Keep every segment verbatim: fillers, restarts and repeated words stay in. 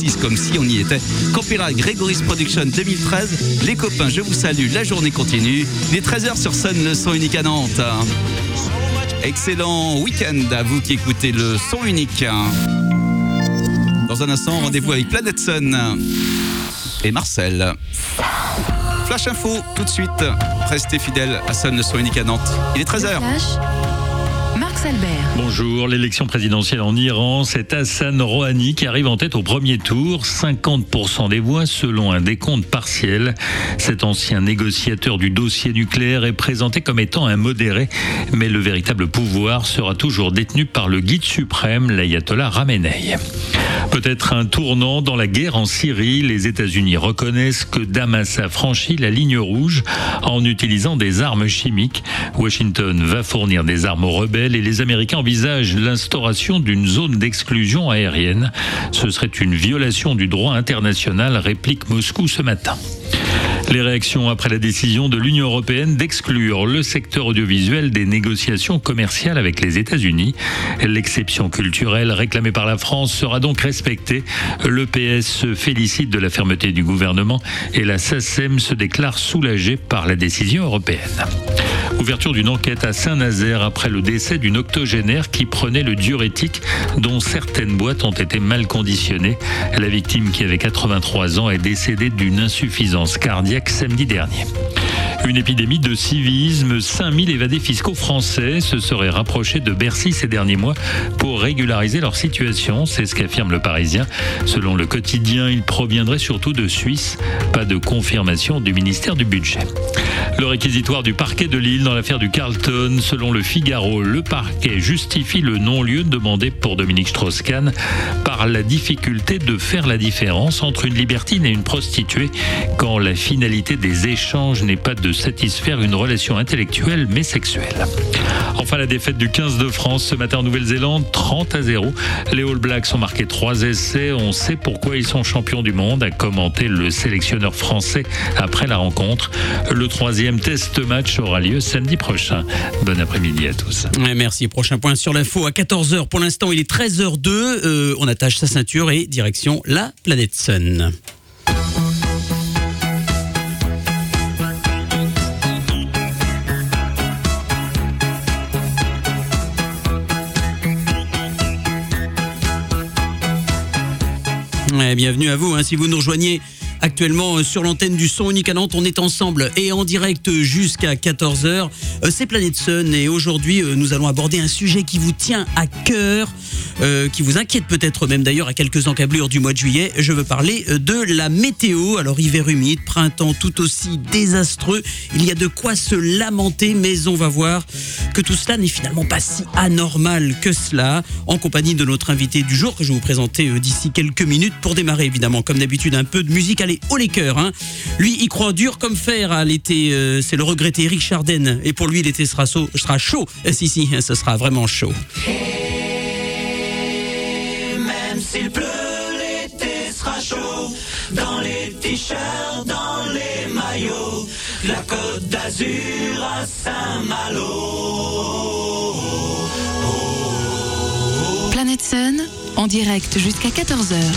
solstice comme si on y était. Copyright Gregory's Production deux mille treize. Les copains, je vous salue, la journée continue. Il est treize heures sur Sun, le son unique à Nantes. Excellent week-end à vous qui écoutez le son unique. Dans un instant, rendez-vous avec Planète Sun et Marcel. Flash Info, tout de suite. Restez fidèles à Sun, le son unique à Nantes. Il est treize heures. Albert. Bonjour, l'élection présidentielle en Iran, c'est Hassan Rouhani qui arrive en tête au premier tour, cinquante pour cent des voix selon un décompte partiel. Cet ancien négociateur du dossier nucléaire est présenté comme étant un modéré, mais le véritable pouvoir sera toujours détenu par le guide suprême, l'ayatollah Khamenei. Peut-être un tournant dans la guerre en Syrie. Les États-Unis reconnaissent que Damas a franchi la ligne rouge en utilisant des armes chimiques. Washington va fournir des armes aux rebelles et les Américains envisagent l'instauration d'une zone d'exclusion aérienne. Ce serait une violation du droit international, réplique Moscou ce matin. Les réactions après la décision de l'Union européenne d'exclure le secteur audiovisuel des négociations commerciales avec les États-Unis. L'exception culturelle réclamée par la France sera donc respectée. Le P S se félicite de la fermeté du gouvernement et la SACEM se déclare soulagée par la décision européenne. Ouverture d'une enquête à Saint-Nazaire après le décès d'une octogénaire qui prenait le diurétique dont certaines boîtes ont été mal conditionnées. La victime, qui avait quatre-vingt-trois ans, est décédée d'une insuffisance cardiaque samedi dernier. Une épidémie de civisme, cinq mille évadés fiscaux français se seraient rapprochés de Bercy ces derniers mois pour régulariser leur situation, c'est ce qu'affirme le Parisien. Selon le quotidien, ils proviendraient surtout de Suisse, pas de confirmation du ministère du Budget. Le réquisitoire du parquet de Lille dans l'affaire du Carlton, selon le Figaro, le parquet justifie le non-lieu demandé pour Dominique Strauss-Kahn par la difficulté de faire la différence entre une libertine et une prostituée quand la finalité des échanges n'est pas de satisfaire une relation intellectuelle mais sexuelle. Enfin, la défaite du quinze de France ce matin en Nouvelle-Zélande, trente à zéro. Les All Blacks ont marqué trois essais. On sait pourquoi ils sont champions du monde, a commenté le sélectionneur français après la rencontre. Le troisième test match aura lieu samedi prochain. Bon après-midi à tous. Merci. Prochain point sur l'info à quatorze heures. Pour l'instant, il est treize heures deux. Euh, on attache sa ceinture et direction la planète Sun. Ouais, bienvenue à vous, hein, si vous nous rejoignez actuellement sur l'antenne du Son Unique à Nantes. On est ensemble et en direct jusqu'à quatorze heures. C'est Planète Sun et aujourd'hui, nous allons aborder un sujet qui vous tient à cœur, euh, qui vous inquiète peut-être même d'ailleurs à quelques encablures du mois de juillet. Je veux parler de la météo. Alors, hiver humide, printemps tout aussi désastreux. Il y a de quoi se lamenter, mais on va voir que tout cela n'est finalement pas si anormal que cela. En compagnie de notre invité du jour, que je vais vous présenter d'ici quelques minutes. Pour démarrer, évidemment, comme d'habitude, un peu de musique. Allez, haut les cœurs, hein. Lui, il croit dur comme fer à l'été. Euh, c'est le regretté Eric Chardin. Et pour lui, l'été sera, so, sera chaud. Eh, si, si, ce sera vraiment chaud. Et même s'il pleut, l'été sera chaud. Dans les t-shirts, dans les maillots. La Côte d'Azur à Saint-Malo. Planète Sun, en direct jusqu'à quatorze heures.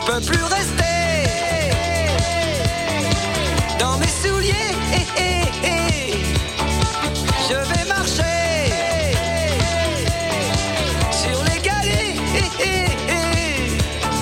peux plus rester dans mes souliers. Eh, eh, eh. Je vais marcher sur les galets. Eh, eh, eh.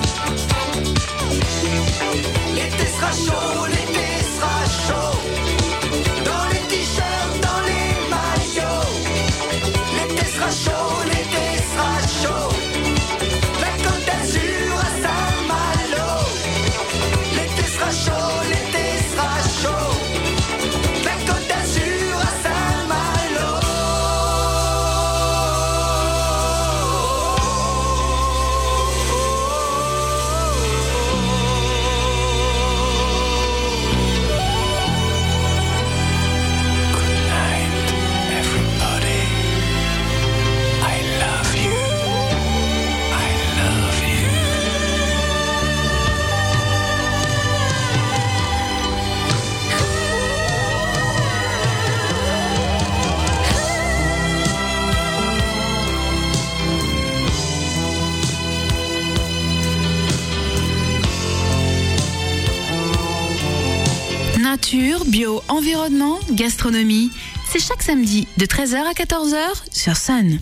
L'été sera chaud, l'été sera chaud. Dans les t-shirts, dans les maillots. L'été sera chaud, l'été sera chaud. La Côte d'Azur à Saint-Malo. L'été sera chaud, l'été sera chaud. La Côte d'Azur à Saint-Malo. Good night, everybody. I love you. I love you. Nature, bio, environnement, gastronomie, c'est chaque samedi de treize heures à quatorze heures sur Sun.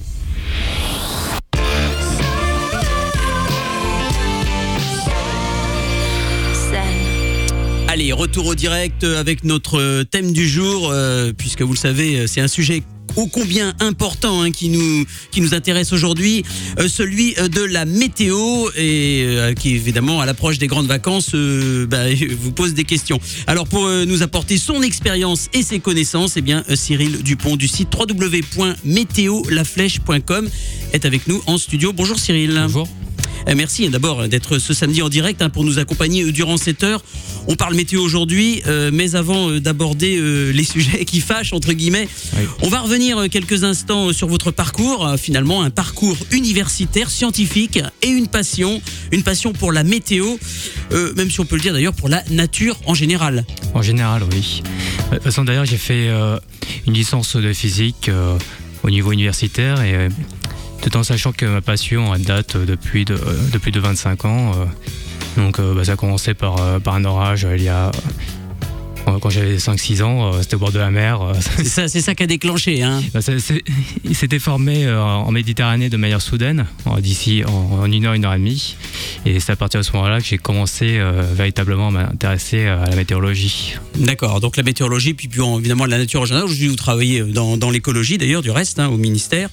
Allez, retour au direct avec notre thème du jour, euh, puisque vous le savez, c'est un sujet ô combien important hein, qui nous qui nous intéresse aujourd'hui, euh, celui de la météo et euh, qui évidemment à l'approche des grandes vacances euh, bah, vous pose des questions. Alors pour euh, nous apporter son expérience et ses connaissances, eh bien euh, Cyril Dupont du site w w w point météo la flèche point com est avec nous en studio. Bonjour Cyril. Bonjour. Euh, Merci d'abord d'être ce samedi en direct hein, pour nous accompagner durant cette heure. On parle météo aujourd'hui, euh, mais avant euh, d'aborder euh, les sujets qui fâchent, entre guillemets, Oui. on va revenir euh, quelques instants sur votre parcours. Euh, finalement, un parcours universitaire, scientifique et une passion, une passion pour la météo, euh, même si on peut le dire d'ailleurs pour la nature en général. En général, oui. De toute façon, d'ailleurs, j'ai fait euh, une licence de physique euh, au niveau universitaire et euh, tout en sachant que ma passion elle date depuis de, euh, de plus de vingt-cinq ans. Euh, donc, euh, bah, ça a commencé par, euh, par un orage euh, il y a. euh, Quand j'avais cinq six ans, euh, c'était au bord de la mer. euh, C'est ça, c'est ça qui a déclenché. Hein. Bah, ça- c'est- il s'était formé euh, en Méditerranée de manière soudaine, en- d'ici en, en une heure, une heure et demie. Et c'est à partir de ce moment-là que j'ai commencé euh, véritablement à m'intéresser à la météorologie. D'accord, donc la météorologie, puis, puis évidemment la nature en général. Aujourd'hui, vous travaillez dans, dans l'écologie d'ailleurs, du reste, hein, au ministère.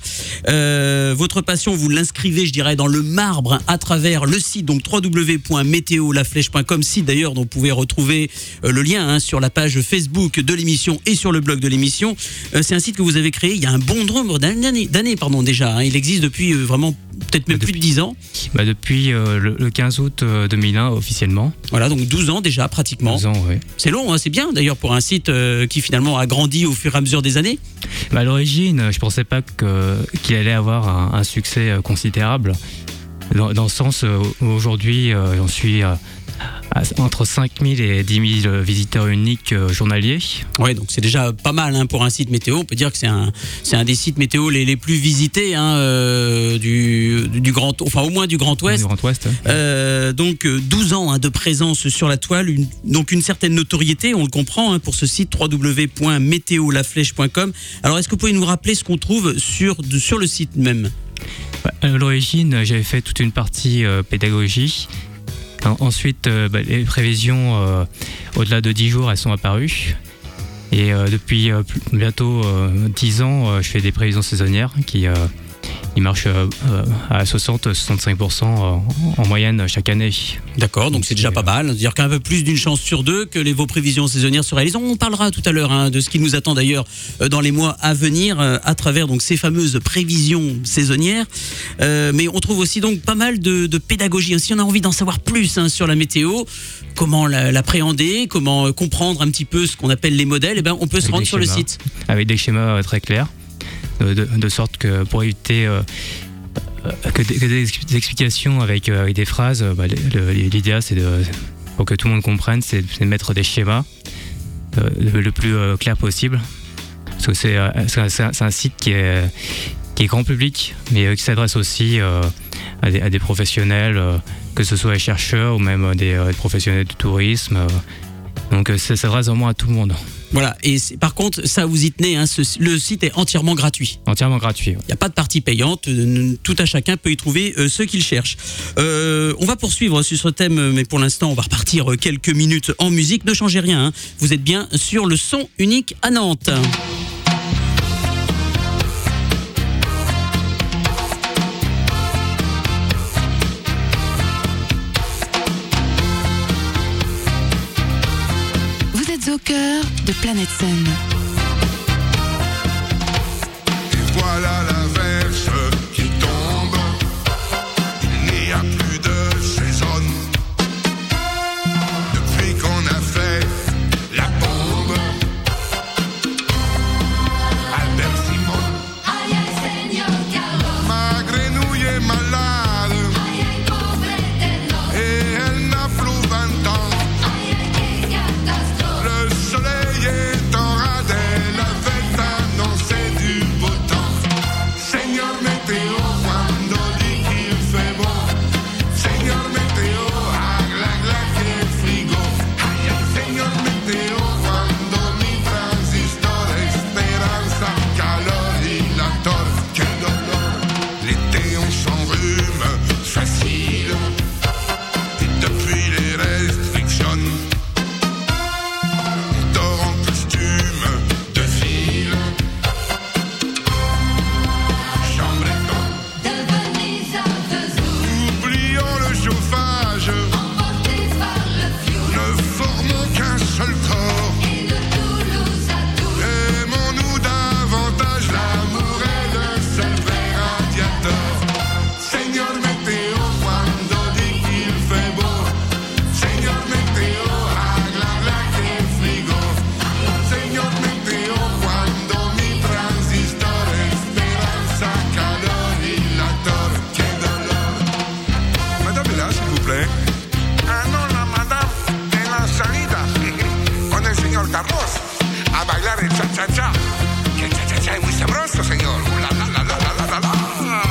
Euh, votre passion, vous l'inscrivez, je dirais, dans le marbre à travers le site, donc w w w point météo la flèche point com, site d'ailleurs dont vous pouvez retrouver euh, le lien hein, sur la page Facebook de l'émission et sur le blog de l'émission. Euh, c'est un site que vous avez créé il y a un bon nombre d'années, d'années pardon, déjà. Hein. Il existe depuis euh, vraiment peut-être même Depuis- plus de dix ans. Bah, depuis euh, le, le quinze août euh, deux mille un officiellement. Voilà, donc douze ans déjà pratiquement. douze ans, oui. C'est long, hein, c'est bien d'ailleurs pour un site euh, qui finalement a grandi au fur et à mesure des années. Bah, à l'origine, je pensais pas que, qu'il allait avoir un, un succès euh, considérable. Dans, dans le sens euh, où aujourd'hui, euh, j'en suis euh, à- entre cinq mille et dix mille visiteurs uniques euh, journaliers. Ouais, donc c'est déjà pas mal hein, pour un site météo. On peut dire que c'est un, c'est un des sites météo les, les plus visités hein, euh, du, du grand, enfin au moins du Grand Ouest. Du Grand Ouest. Ouais. Euh, donc euh, douze ans hein, de présence sur la toile, une, donc une certaine notoriété, on le comprend hein, pour ce site w w w point météo la flèche point com. Alors est-ce que vous pouvez nous rappeler ce qu'on trouve sur, de- sur le site même? Bah, à l'origine, j'avais fait toute une partie euh, pédagogie. En- ensuite, euh, bah, les prévisions euh, au-delà de dix jours, elles sont apparues. Et euh, depuis euh, plus- bientôt euh, dix ans, euh, je fais des prévisions saisonnières qui euh, ils marchent euh, euh, à soixante à soixante-cinq pour cent en, en moyenne chaque année. D'accord, donc c'est déjà pas mal. C'est-à-dire qu'un peu plus d'une chance sur deux que les, vos prévisions saisonnières se réalisent. On parlera tout à l'heure hein, de ce qui nous attend d'ailleurs euh, dans les mois à venir euh, à travers donc ces fameuses prévisions saisonnières. Euh, mais on trouve aussi donc pas mal de, de pédagogie. Si on a envie d'en savoir plus hein, sur la météo, comment la- l'appréhender, comment euh, comprendre un petit peu ce qu'on appelle les modèles, eh ben on peut se Avec rendre des sur le schémas. site. Avec des schémas euh, très clairs, de, de- de sorte que pour éviter euh, euh, que, des, que des ex- des explications avec, euh, avec des phrases, euh, bah, le- le- l'idéal c'est de, pour que tout le monde comprenne, c'est c'est de mettre des schémas euh, le, le plus euh, clair possible. Parce que c'est euh, c'est un, c'est un- c'est un site qui est, qui est grand public, mais euh, qui s'adresse aussi euh, à, des, à des professionnels, euh, que ce soit les chercheurs ou même des, euh, des professionnels du tourisme. euh. Donc euh, ça s'adresse vraiment à tout le monde, Voilà. Et c'est- par contre, ça vous y tenez, hein, ce- le site est entièrement gratuit. entièrement gratuit. ouais. Il n'y a pas de partie payante, euh, tout à chacun peut y trouver euh, ce qu'il cherche. Euh, on va poursuivre sur ce thème, mais pour l'instant, on va repartir euh, quelques minutes en musique. Ne changez rien, hein. Vous êtes bien sur le son unique à Nantes. Vous êtes au cœur de Planète Sun. Et voilà l'averse qui tombe. Il n'y a plus de saison. Depuis qu'on a fait la bombe. Albert Simon. Ma grenouille est malade. Et elle n'a plus vingt ans. Le soleil est en radais, la fête annoncé du beau temps. Señor météo, cuando dit qu'il fait beau. Señor météo, agla gla que frigo. Ay, ay, señor météo, cuando mi transistor, esperanza, calor y la tor. Quel dolor, l'été on s'enrhume facile. Et depuis les restrictions, on dort en costume de fil. Chambre et oublions le chauffage. Ne formons qu'un seul corps. Aimons-nous davantage, l'amour est le seul vrai radiateur. Señor météo, cuando dit qu'il fait beau. Señor météo, agla gla que frigo. Señor météo, cuando mi transistor, esperanza, calor y la tor. Quel dolor. Madame est là, s'il vous plaît. Ah non, la madame de la salida. Con el señor Carlos. A bailar el cha-cha-cha. Que el cha-cha-cha es muy sabroso, señor. Uh, la, la, la, la, la, la, la.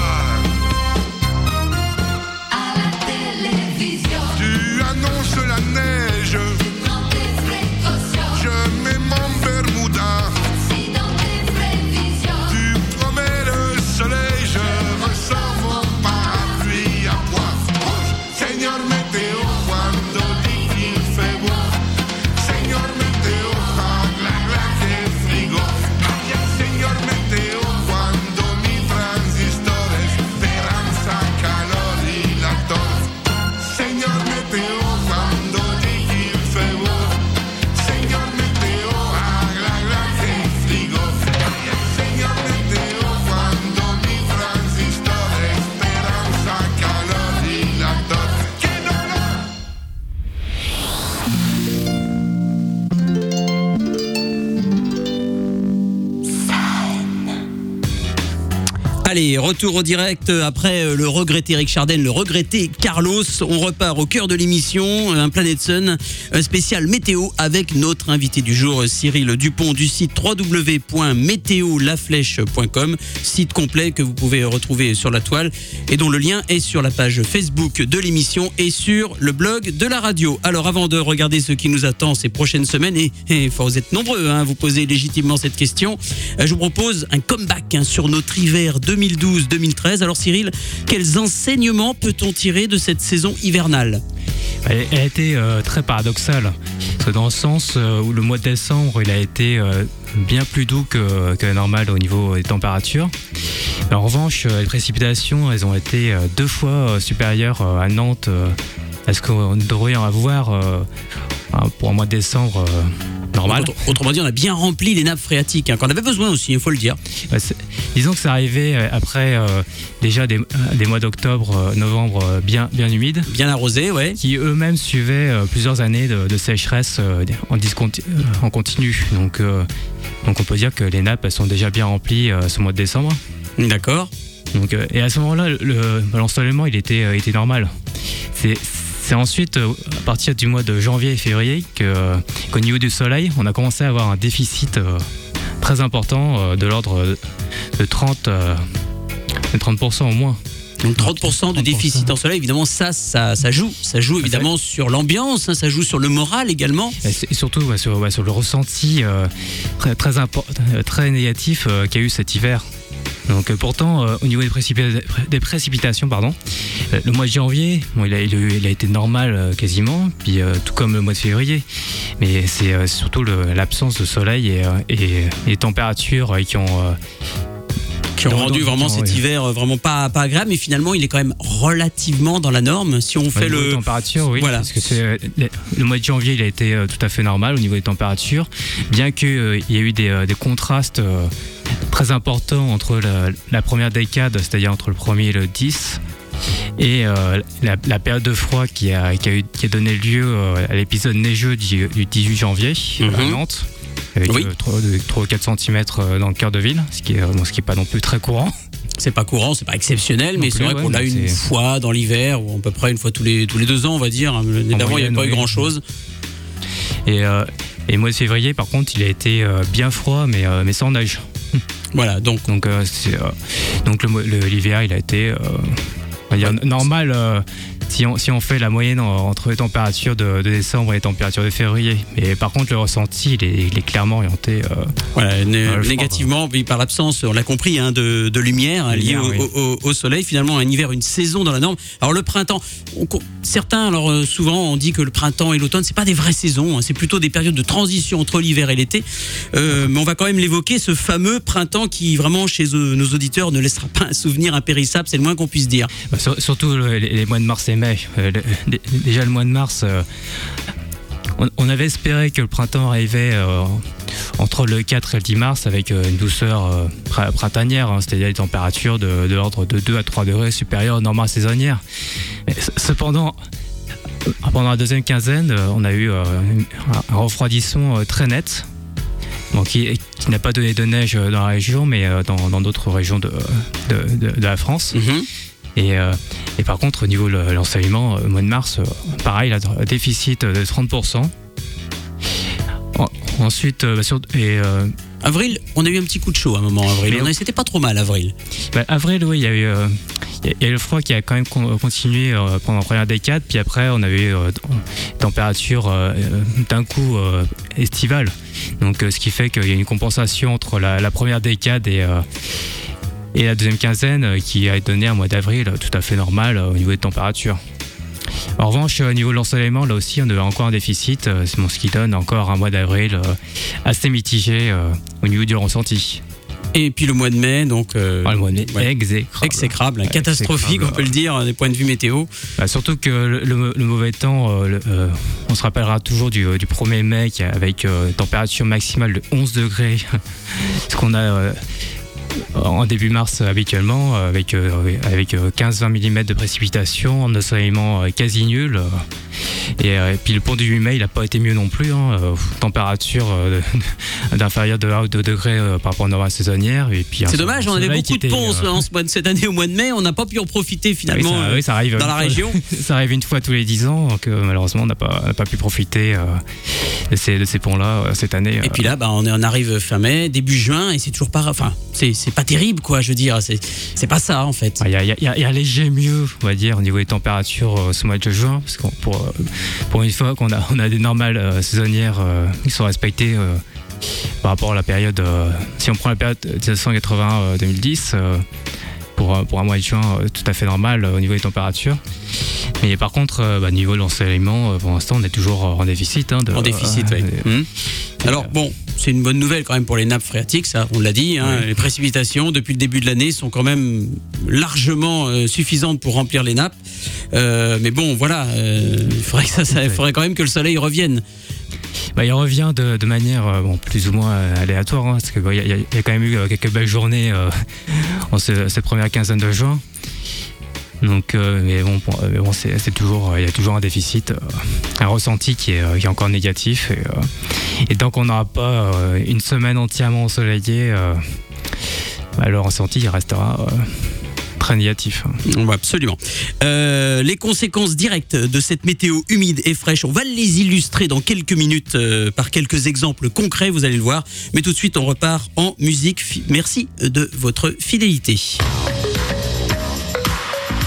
Tu annonces la neige. Je mets mon Bermuda. Tu promets le soleil. Je ressors mon parapluie à pois rouge. Señor météo, cuando dit qu'il fait beau. Señor météo, agla gla que frigo. Ay, ay, señor météo, cuando mi transistor, esperanza, calor y la tor. Señor météo, cuando dit qu'il fait beau. Señor météo, agla gla que frigo. Ay, ay, señor météo, cuando mi transistor, esperanza, calor y la tor. ¡Qué dolor! Allez, retour au direct après euh, le regretté Eric Chardin, le regretté Carlos. On repart au cœur de l'émission, un Planète Sun euh, spécial météo avec notre invité du jour, Cyril Dupont du site w w w point météo la flèche point com, site complet que vous pouvez retrouver sur la toile et dont le lien est sur la page Facebook de l'émission et sur le blog de la radio. Alors avant de regarder ce qui nous attend ces prochaines semaines, et, et enfin, vous êtes nombreux hein, à vous poser légitimement cette question, euh, je vous propose un comeback hein, sur notre hiver deux mille douze deux mille treize. Alors Cyril, quels enseignements peut-on tirer de cette saison hivernale ? Elle, elle a été euh, très paradoxale, parce que dans le sens euh, où le mois de décembre, il a été euh, bien plus doux que, que normal au niveau des températures. Mais en revanche, euh, les précipitations, elles ont été euh, deux fois euh, supérieures euh, à Nantes euh, à ce qu'on devrait en avoir euh, pour un mois de décembre euh, normal. Autre- Autrement dit, on a bien rempli les nappes phréatiques, hein, qu'on avait besoin aussi, il faut le dire. Ouais, c'est- disons que c'est arrivé euh, après euh, déjà des, des mois d'octobre, euh, novembre euh, bien, bien humides, Bien arrosé, ouais. qui eux-mêmes suivaient euh, plusieurs années de, de sécheresse euh, en, disconti- euh, en continu. Donc, euh, donc on peut dire que les nappes elles sont déjà bien remplies euh, ce mois de décembre. D'accord. Donc, euh, et à ce moment-là, le, l'ensoleillement il était, euh, était normal. C'est, c'est ensuite, euh, à partir du mois de janvier et février, que, euh, qu'au niveau du soleil, on a commencé à avoir un déficit euh, très important euh, de l'ordre de trente, euh, de trente pour cent au moins. Donc trente pour cent de trente pour cent. déficit en soleil, évidemment, ça, ça, ça joue. Ça joue évidemment sur l'ambiance, hein, ça joue sur le moral également. Et c'est- et surtout ouais, sur, ouais, sur le ressenti euh, très, très, impor- euh, très négatif euh, qu'il y a eu cet hiver. Donc euh, pourtant, euh, au niveau des, précipi- des précipitations, pardon, euh, le mois de janvier, bon, il, a, il, a, eu- il a été normal euh, quasiment, puis euh, tout comme le mois de février. Mais c'est euh, surtout le- l'absence de soleil et, euh, et les températures euh, qui ont... euh, Qui ont dans- rendu dans- vraiment dans- cet ouais. hiver euh, vraiment pas, pas agréable, mais finalement il est quand même relativement dans la norme. Si on Au fait niveau des le. températures, oui, Voilà. parce que c'est, euh, le, le mois de janvier, il a été euh, tout à fait normal au niveau des températures, bien qu'il euh, y ait eu des, euh, des contrastes euh, très importants entre la, la première décade, c'est-à-dire entre le premier et le dix, et euh, la, la période de froid qui a, qui a, eu- qui a donné lieu euh, à l'épisode neigeux du, du dix-huit janvier à Mhm. Nantes. Avec Oui. euh, trois ou quatre centimètres dans le cœur de ville, ce qui est, bon, ce qui est pas non plus très courant. C'est pas courant, c'est pas exceptionnel, mais Non c'est plus, vrai ouais, qu'on l'a mais une c'est- fois dans l'hiver, ou à peu près une fois tous les, tous les deux ans, on va dire. L'année En d'avant, il n'y avait moyenne, pas eu oui. grand chose. Et, euh, et le mois de février, par contre, il a été euh, bien froid, mais, euh, mais sans neige. Voilà, donc Donc, euh, c'est, euh, donc le, mo- le- l'hiver, il a été euh, on va dire, normal euh, si, on, si on fait la moyenne en- entre les températures de, de décembre et les températures de février. Mais par contre, le ressenti, il est, il est clairement orienté. euh, voilà, né- Ouais, le froid, négativement, oui, par l'absence, on l'a compris, hein, de, de lumière hein, liée Lumière, au, oui. au- au soleil. Finalement, un hiver, une saison dans la norme. Alors le printemps, on co- certains, alors euh, souvent, on dit que le printemps et l'automne, c'est pas des vraies saisons, hein, c'est plutôt des périodes de transition entre l'hiver et l'été. Euh, mais on va quand même l'évoquer, ce fameux printemps qui, vraiment, chez euh, nos auditeurs, ne laissera pas un souvenir impérissable, c'est le moins qu'on puisse dire. bah, sur- surtout le- les, les mois de mars et mai. Euh, le- le- déjà le mois de mars, euh, on, on avait espéré que le printemps arrivait euh, entre le quatre et le dix mars avec euh, une douceur euh, pr- printanière, hein, c'est-à-dire des températures de, de l'ordre de deux à trois degrés supérieures aux normales saisonnières. Mais c- cependant, euh, pendant la deuxième quinzaine, euh, on a eu euh, un refroidissement euh, très net. Bon, qui, qui n'a pas donné de neige euh, dans la région, mais euh, dans dans d'autres régions de, de, de- de la France. Mhm. Et, euh, et par contre, au niveau de l'enseignement, au mois de mars, euh, pareil, là, un déficit de trente pour cent. En- Ensuite, euh, bah, sur- et, euh, Avril, on a eu un petit coup de chaud à un moment, avril. Mais On a- C'était pas trop mal, avril. bah, avril, oui, il y a eu euh, il y a- il y a eu le froid qui a quand même con- continué euh, pendant la première décade, puis après, on avait eu euh, des températures euh, euh, d'un coup euh, estivales. Donc, euh, ce qui fait qu'il y a une compensation entre la, la première décade et, euh, et la deuxième quinzaine euh, qui a donné un mois d'avril euh, tout à fait normal euh, au niveau des températures. En revanche, au niveau de l'ensoleillement, là aussi, on avait encore un déficit, euh, c'est bon, ce qui donne encore un mois d'avril euh, assez mitigé euh, au niveau du ressenti. Et puis le mois de mai, donc. euh, Ah, le mois de mai, ouais. exécrable. Exécrable, Ouais, catastrophique, exécrable. on peut le dire, des points de vue météo. Bah, surtout que le, le- le mauvais temps, euh, le- euh, on se rappellera toujours du, du premier mai qui a- avec euh, température maximale de onze degrés, ce qu'on a euh, en début mars habituellement, euh, avec, euh, avec euh, quinze à vingt millimètres de précipitations, un ensoleillement euh, quasi nul. euh, Et, euh, et puis le pont du huit mai, il n'a pas été mieux non plus. Hein, euh, température euh, d'inférieure de un ou deux degrés euh, par rapport aux normes saisonnières. Et puis un C'est dommage, on avait soleil beaucoup qui de était, ponts euh, en ce mois de cette année au mois de mai, on n'a pas pu en profiter oui, finalement ça, euh, oui, ça arrive dans une la fois- région. Ça arrive une fois tous les dix ans, donc euh, malheureusement on n'a pas, on n'a pas pu profiter euh, de ces, de ces ponts-là euh, cette année. Et puis là, bah, on, est- on arrive fin mai, début juin, et c'est toujours pas, enfin, c'est c'est pas terrible, quoi. Je veux dire, c'est c'est pas ça en fait. Il y, a- il y a- il y a un léger mieux, on va dire, au niveau des températures euh, ce mois de juin, parce que pour, euh, pour une fois qu'on a, on a des normales euh, saisonnières euh, qui sont respectées euh, par rapport à la période, euh, si on prend la période mille neuf cent quatre-vingts à deux mille dix, euh, pour, euh, pour un mois de juin euh, tout à fait normal euh, au niveau des températures. Mais par contre, euh, bah, au niveau de l'ensoleillement, euh, pour l'instant, on est toujours euh, en déficit. hein, de- En déficit, euh, oui. Hum. Alors bon, c'est une bonne nouvelle quand même pour les nappes phréatiques, ça, on l'a dit. Hein, Oui. Les précipitations depuis le début de l'année sont quand même largement euh, suffisantes pour remplir les nappes. Euh, mais bon, voilà, euh, il faudrait que ça, ça- il faudrait quand même que le soleil revienne. Bah, il revient de, de manière euh, bon, plus ou moins euh, aléatoire, hein, parce qu'il y, a- il y a- il y a quand même eu euh, quelques belles journées euh, en ce- cette première quinzaine de juin. Donc, euh, mais bon, bon, euh, bon, c'est c'est toujours, euh, il y a toujours un déficit, euh, un ressenti qui est, euh, qui est encore négatif. Et, euh, et tant qu'on n'aura pas euh, une semaine entièrement ensoleillée, euh, bah, le ressenti il restera euh, très négatif. Ouais, absolument. Euh, les conséquences directes de cette météo humide et fraîche, on va les illustrer dans quelques minutes euh, par quelques exemples concrets, vous allez le voir. Mais tout de suite, on repart en musique. Fi- Merci de votre fidélité.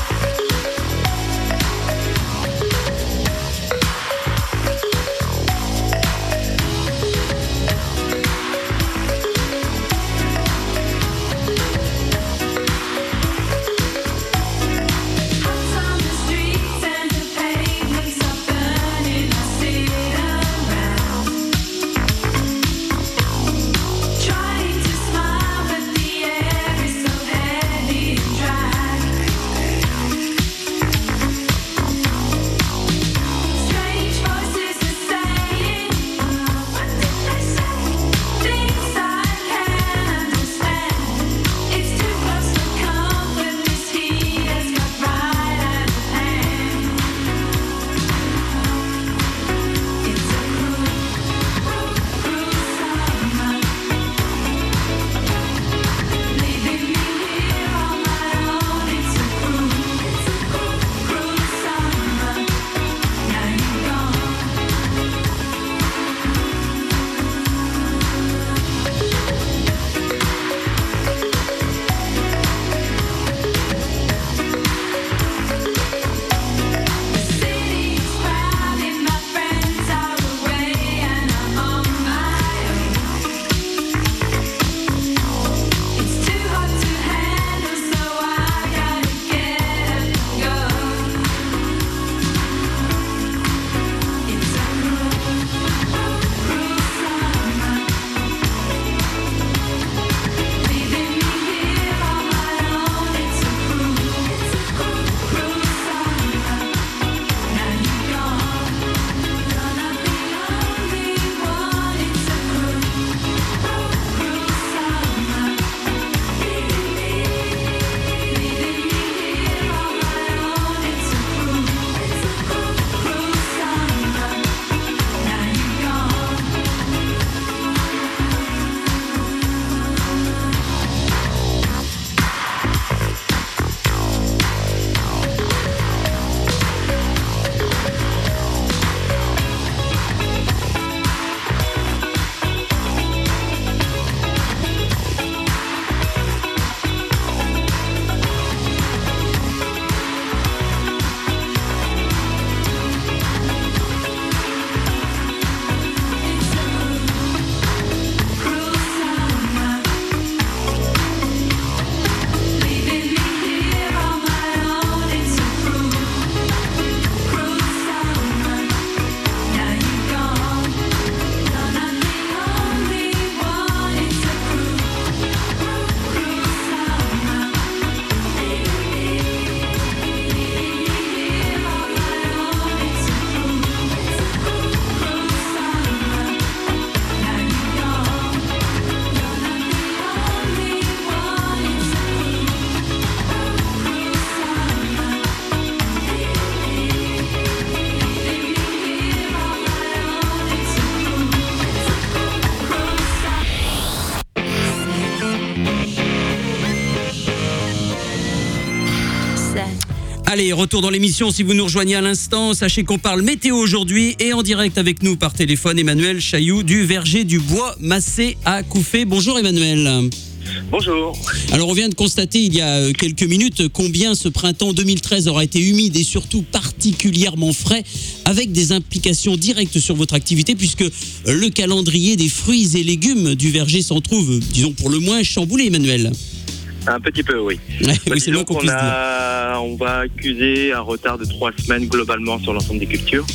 Allez, retour dans l'émission. Si vous nous rejoignez à l'instant, sachez qu'on parle météo aujourd'hui et en direct avec nous par téléphone, Emmanuel Chailloux du verger du Bois Massé à Couffé. Bonjour Emmanuel. Bonjour. Alors on vient de constater il y a quelques minutes combien ce printemps deux mille treize aura été humide et surtout particulièrement frais, avec des implications directes sur votre activité puisque le calendrier des fruits et légumes du verger s'en trouve, disons pour le moins, chamboulé, Emmanuel. Un petit peu, oui. Ouais, Bah, oui, c'est disons le moins qu'on qu'on puisse dire. a, on va accuser un retard de trois semaines globalement sur l'ensemble des cultures.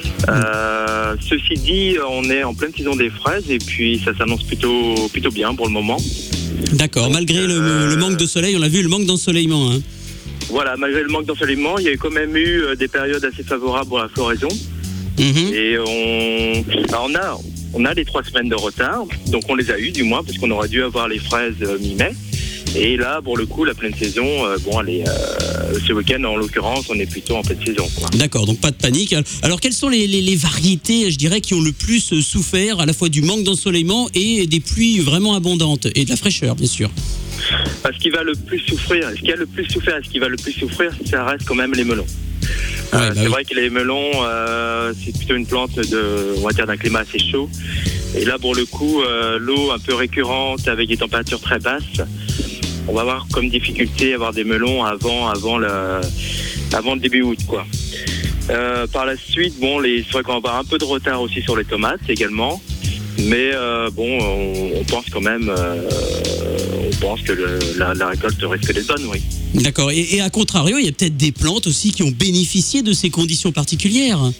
Euh, ceci dit, on est en pleine saison des fraises et puis ça s'annonce plutôt, plutôt bien pour le moment. D'accord, malgré le, euh, le manque de soleil, on l'a vu, le manque d'ensoleillement. Hein. Voilà, malgré le manque d'ensoleillement, il y a quand même eu euh, des périodes assez favorables pour la floraison. Mhm. Et on, alors on a, on a les trois semaines de retard, donc on les a eu du moins parce qu'on aurait dû avoir les fraises euh, mi-mai. Et là, pour le coup, la pleine saison, euh, bon, allez, euh, ce week-end en l'occurrence, on est plutôt en pleine saison, quoi. D'accord, donc pas de panique. Alors quelles sont les, les, les variétés, je dirais, qui ont le plus souffert à la fois du manque d'ensoleillement et des pluies vraiment abondantes et de la fraîcheur, bien sûr? Parce ce qui va le plus souffrir, ce qui a le plus souffert, ce qui va le plus souffrir, ça reste quand même les melons. Ouais, Euh, bah c'est oui. vrai que les melons, euh, c'est plutôt une plante de, on va dire, d'un climat assez chaud. Et là, pour le coup, euh, l'eau un peu récurrente avec des températures très basses, on va avoir comme difficulté à avoir des melons avant, avant le, avant le début août, quoi. Euh, par la suite, bon, les, c'est vrai qu'on va avoir un peu de retard aussi sur les tomates également, mais euh, bon, on, on pense quand même, euh, on pense que le, la, la récolte risque d'être bonne, oui. D'accord, et, et à contrario, il y a peut-être des plantes aussi qui ont bénéficié de ces conditions particulières.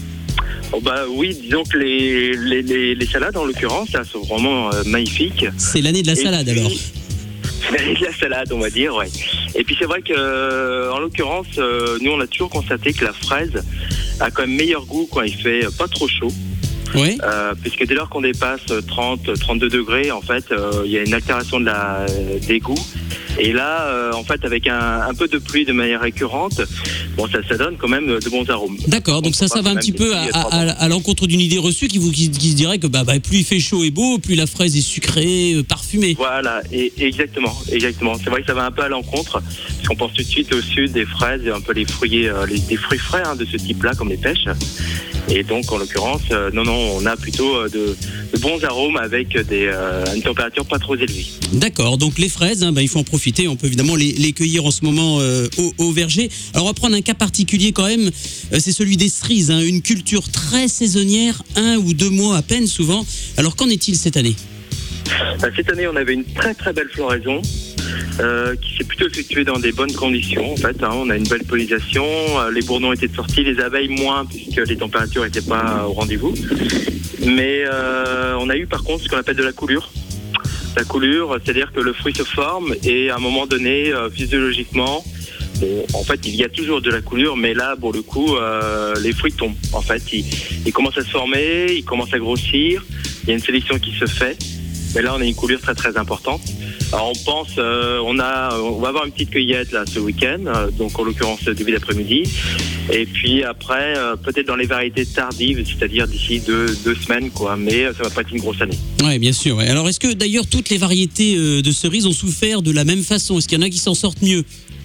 Oh bah oui, disons que les, les, les, les salades en l'occurrence, elles sont vraiment euh, magnifiques. C'est l'année de la Et salade puis- alors. L'année de la salade, on va dire, ouais. Et puis c'est vrai que, euh, en l'occurrence, euh, nous on a toujours constaté que la fraise a quand même meilleur goût quand il fait pas trop chaud. Ouais. Euh, puisque dès lors qu'on dépasse trente, trente-deux degrés, en fait, euh, il y a une altération de la, des goûts. Et là, euh, en fait, avec un, un peu de pluie de manière récurrente, bon, ça, ça donne quand même de bons arômes. D'accord, donc ça, ça va un petit peu à, à, à- à l'encontre d'une idée reçue qui vous qui, qui se dirait que bah, bah, plus il fait chaud et beau, plus la fraise est sucrée, euh, parfumée. Voilà, et, exactement, exactement. C'est vrai que ça va un peu à l'encontre, parce qu'on pense tout de suite au sud des fraises et un peu les fruits, euh, les, des fruits frais hein, de ce type-là, comme les pêches. Et donc, en l'occurrence, euh, non, non, on a plutôt euh, de, de bons arômes avec des, euh, une température pas trop élevée. D'accord, donc les fraises, hein, bah, il faut en profiter. On peut évidemment les, les cueillir en ce moment euh, au, au verger. Alors on va prendre un cas particulier quand même, euh, c'est celui des cerises, hein, une culture très saisonnière, un ou deux mois à peine souvent. Alors qu'en est-il cette année? Euh, Cette année, on avait une très très belle floraison. Euh, qui s'est plutôt effectuée dans des bonnes conditions. En fait, hein, on a une belle pollinisation, euh, les bourdons étaient sortis, les abeilles moins puisque les températures n'étaient pas au rendez-vous. Mais euh, on a eu par contre ce qu'on appelle de la coulure. La coulure, c'est-à-dire que le fruit se forme et à un moment donné, euh, physiologiquement, bon, en fait, il y a toujours de la coulure, mais là, pour le coup, euh, les fruits tombent. En fait, ils, ils commencent à se former, ils commencent à grossir. Il y a une sélection qui se fait. Mais là, on a une coulure très très importante. Alors on pense, euh, on a, on va avoir une petite cueillette là ce week-end, euh, donc en l'occurrence début d'après-midi. Et puis après, euh, peut-être dans les variétés tardives, c'est-à-dire d'ici deux, deux semaines, quoi. Mais euh, ça va pas être une grosse année. Oui, bien sûr. Ouais. Alors est-ce que d'ailleurs toutes les variétés euh, de cerises ont souffert de la même façon? Est-ce qu'il y en a qui s'en sortent mieux?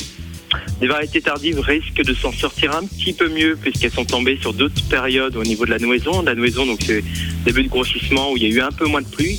Les variétés tardives risquent de s'en sortir un petit peu mieux puisqu'elles sont tombées sur d'autres périodes au niveau de la nouaison. La nouaison, donc c'est début de grossissement où il y a eu un peu moins de pluie.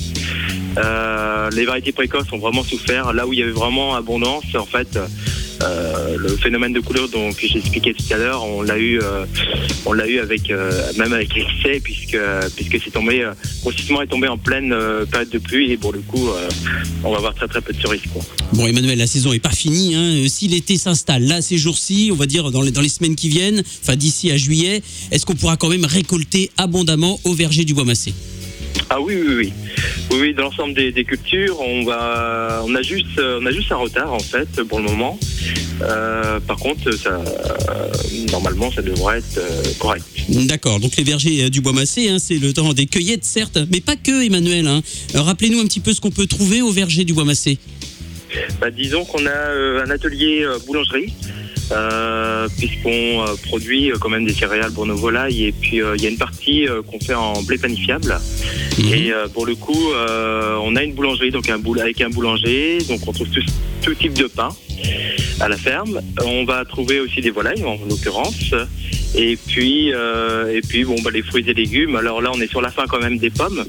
Euh, les variétés précoces ont vraiment souffert. Là où il y avait vraiment abondance, en fait, euh, le phénomène de couleur dont que j'expliquais tout à l'heure, on l'a eu, euh, on l'a eu avec euh, même avec excès puisque puisque c'est tombé, euh, grossissement est tombé en pleine euh, période de pluie et pour le coup, euh, on va avoir très très peu de cerises, quoi. Bon, Emmanuel, la saison est pas finie. Hein. Si l'été s'installe là ces jours-ci, on va dire dans les, dans les semaines qui viennent, enfin d'ici à juillet, est-ce qu'on pourra quand même récolter abondamment au verger du Bois Massé? Ah oui, oui, oui. Oui, oui, dans l'ensemble des, des cultures, on va, on a juste, on a juste un retard en fait pour le moment. Euh, par contre, ça, euh, normalement, ça devrait être euh, correct. D'accord, donc les vergers euh, du Bois Massé, hein, c'est le temps des cueillettes certes, mais pas que, Emmanuel. Hein. Euh, Rappelez-nous un petit peu ce qu'on peut trouver au verger du Bois Massé. Bah, disons qu'on a euh, un atelier euh, boulangerie. Euh, puisqu'on euh, produit euh, quand même des céréales pour nos volailles et puis euh, il y a une partie euh, qu'on fait en blé panifiable. Mmh. Et euh, pour le coup, euh, on a une boulangerie donc un boul- avec un boulanger, donc on trouve tout, tout type de pain. à la ferme. On va trouver aussi des volailles en l'occurrence. Et puis, euh, et puis bon, bah, les fruits et légumes. Alors là, on est sur la fin quand même des pommes.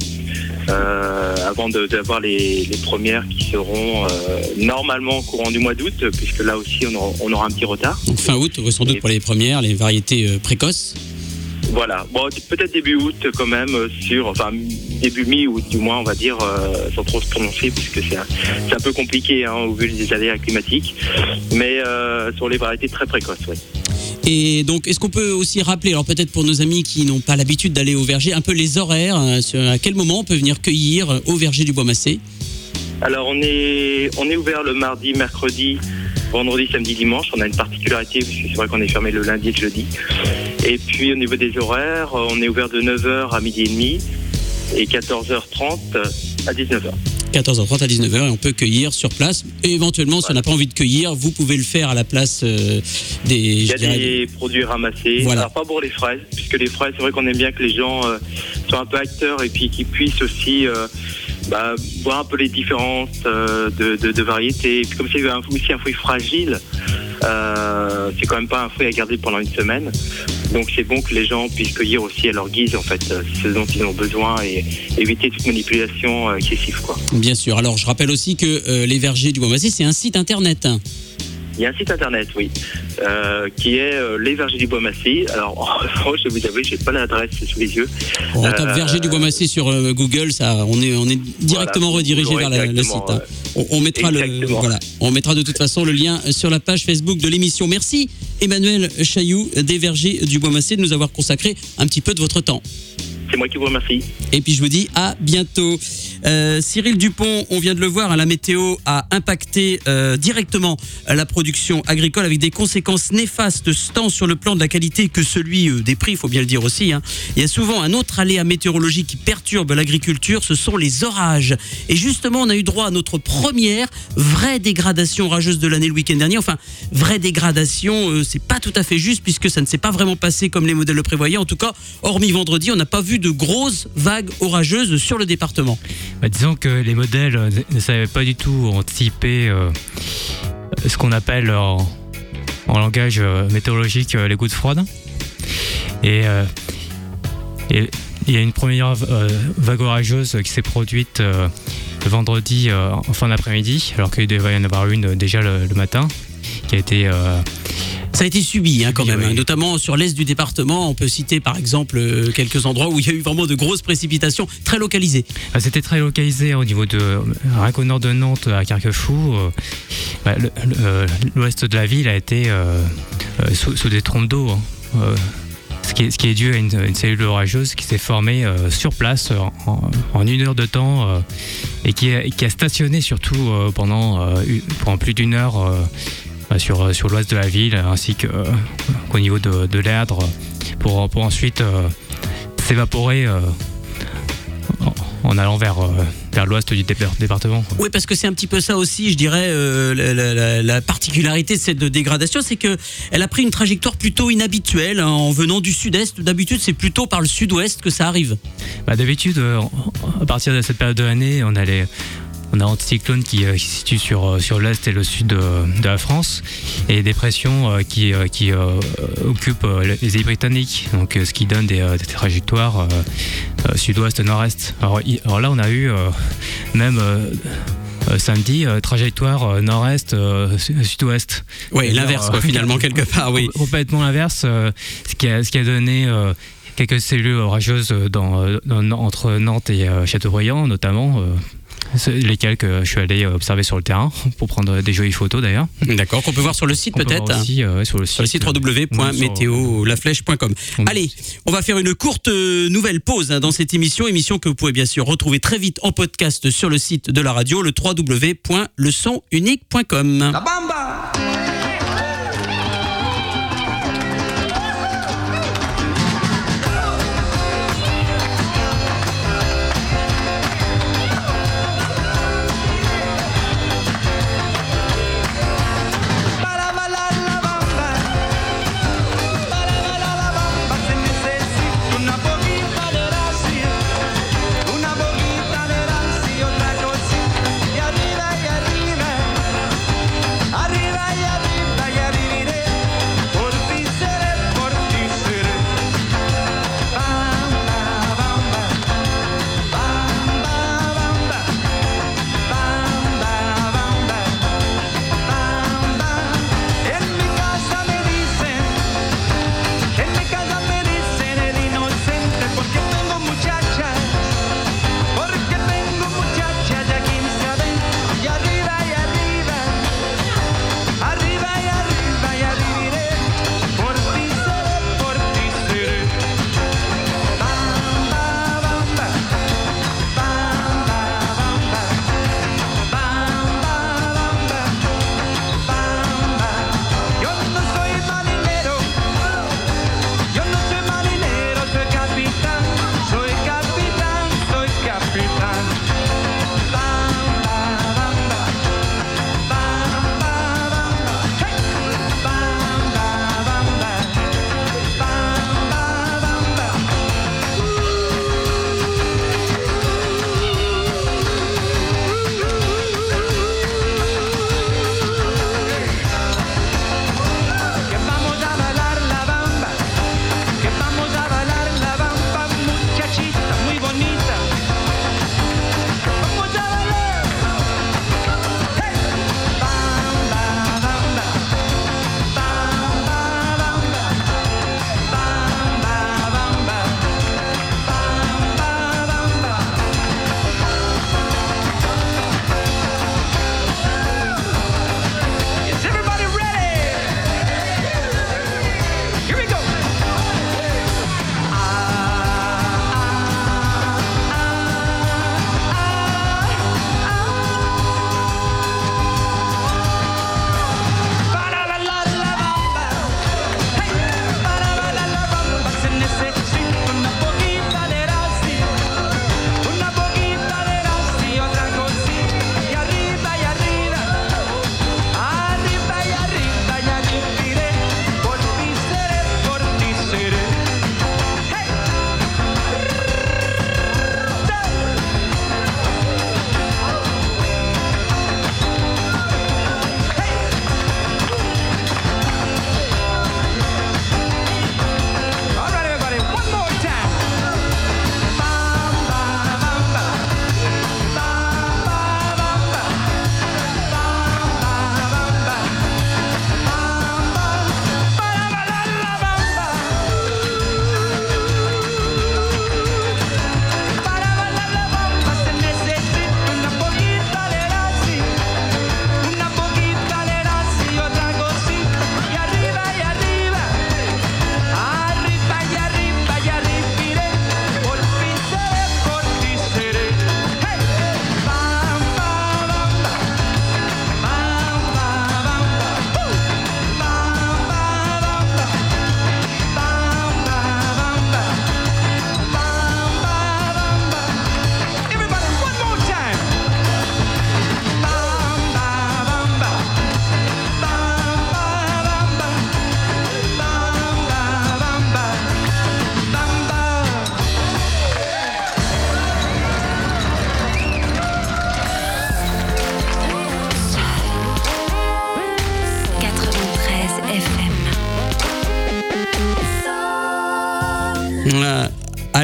Euh, avant de, d'avoir les, les premières qui seront euh, normalement au courant du mois d'août, puisque là aussi on aura, on aura un petit retard. Donc fin août, sans doute Et pour les premières, les variétés euh, précoces. Voilà, bon, peut-être début août quand même, sur, enfin début mi-août du moins on va dire, euh, sans trop se prononcer, puisque c'est un, c'est un peu compliqué hein, au vu des aléas climatiques, mais euh, sur les variétés très précoces, oui. Et donc, est-ce qu'on peut aussi rappeler, alors peut-être pour nos amis qui n'ont pas l'habitude d'aller au verger, un peu les horaires, hein, sur à quel moment on peut venir cueillir au verger du Bois Massé? Alors on est, on est ouvert le mardi, mercredi, vendredi, samedi, dimanche. On a une particularité, parce que c'est vrai qu'on est fermé le lundi et le jeudi. Et puis au niveau des horaires, on est ouvert de neuf heures à midi et demi et quatorze heures trente à dix-neuf heures. quatorze heures trente à dix-neuf heures et on peut cueillir sur place. Et éventuellement, si on n'a pas envie de cueillir, vous pouvez le faire à la place euh, des... Il y a je dirais, des produits ramassés. Voilà. Alors pas pour les fraises, puisque les fraises, c'est vrai qu'on aime bien que les gens euh, soient un peu acteurs et puis qu'ils puissent aussi euh, bah, voir un peu les différences euh, de, de, de variétés. Et puis comme c'est un, aussi un fruit fragile, euh, c'est quand même pas un fruit à garder pendant une semaine. Donc c'est bon que les gens puissent cueillir aussi à leur guise en fait euh, ce dont ils ont besoin et éviter toute manipulation euh, excessive quoi. Bien sûr. Alors, je rappelle aussi que euh, les vergers du Bois Massé, c'est un site internet. Il y a un site internet, oui, euh, qui est euh, Les Vergers du Bois Massé. Alors, oh, je vais vous avouer, j'ai pas l'adresse sous les yeux. On tape Euh, verger du Bois Massé sur euh, Google, ça, on est, on est directement Voilà, redirigé vous vers la- le directement, site. hein. On, on mettra le, Exactement. voilà, on mettra de toute façon le lien sur la page Facebook de l'émission. Merci Emmanuel Chailloux des Vergers du Bois Massé de nous avoir consacré un petit peu de votre temps. C'est moi qui vous remercie. Et puis je vous dis à bientôt. Euh, Cyril Dupont, on vient de le voir, hein, la météo a impacté euh, directement la production agricole avec des conséquences néfastes tant sur le plan de la qualité que celui euh, des prix, il faut bien le dire aussi. Hein. Il y a souvent un autre aléa météorologique qui perturbe l'agriculture, ce sont les orages. Et justement, on a eu droit à notre première vraie dégradation orageuse de l'année le week-end dernier. Enfin, vraie dégradation, euh, c'est pas tout à fait juste puisque ça ne s'est pas vraiment passé comme les modèles le prévoyaient. En tout cas, hormis vendredi, on n'a pas vu de grosses vagues orageuses sur le département. Bah, disons que les modèles euh, ne savaient pas du tout anticiper euh, ce qu'on appelle en, en langage euh, météorologique euh, les gouttes froides. Et, euh, et il y a une première euh, vague orageuse qui s'est produite euh, le vendredi euh, en fin d'après-midi, alors qu'il devait y en avoir une euh, déjà le, le matin, qui a été... euh, Ça a été subi hein, quand même, Oui. hein, notamment sur l'est du département. On peut citer par exemple euh, quelques endroits où il y a eu vraiment de grosses précipitations très localisées. Ah, c'était très localisé au niveau de rien qu'au nord de Nantes à Carquefou. euh, bah, le- le- euh, L'ouest de la ville a été euh, euh, sous, sous des trompes d'eau. hein. Euh, ce, qui est, ce qui est dû à une, une cellule orageuse qui s'est formée euh, sur place en, en- en une heure de temps euh, et qui a, qui a stationné surtout euh, pendant, euh, une- pendant plus d'une heure euh, bah, sur, sur l'ouest de la ville ainsi que, euh, qu'au niveau de, de l'Erdre pour, pour ensuite euh, s'évaporer euh, en, en allant vers, euh, vers l'ouest du dé- département. quoi. Oui, parce que c'est un petit peu ça aussi, je dirais, euh, la, la- la- la particularité de cette dégradation, c'est que elle a pris une trajectoire plutôt inhabituelle hein, en venant du sud-est. D'habitude, c'est plutôt par le sud-ouest que ça arrive. Bah, d'habitude, euh, à partir de cette période de l'année, on a les, on a un anticyclone qui, euh, qui se situe sur, euh, sur l'est et le sud de, de la France et des pressions euh, qui, euh, qui euh, occupent euh, les îles britanniques, donc euh, ce qui donne des, euh, des trajectoires euh, euh, sud-ouest, nord-est. Alors, i- alors là, on a eu euh, même euh, euh, samedi euh, trajectoire euh, nord-est, euh, su- sud-ouest. Oui, C'est-à-dire, l'inverse, quoi, euh, finalement, quelque part, oui. Complètement l'inverse, euh, ce, qui a, ce qui a donné euh, quelques cellules orageuses dans, dans- entre Nantes et euh, Châteaubriand, notamment, euh, c'est lesquelles que je suis allé observer sur le terrain pour prendre des jolies photos d'ailleurs. D'accord, qu'on peut voir sur le site On peut peut-être. voir aussi, euh, ouais, sur le Sur le site, site w w w point ouais, sur- météo la flèche point com. On- Allez, on va faire une courte euh, nouvelle pause hein, dans cette émission, émission que vous pouvez bien sûr retrouver très vite en podcast sur le site de la radio, le w w w point le son unique point com. La bamba. Para bailar la bamba, para bailar la bamba se necesita una poquita de gracia, una poquita de gracia y otra cosita y arriba y arriba, arriba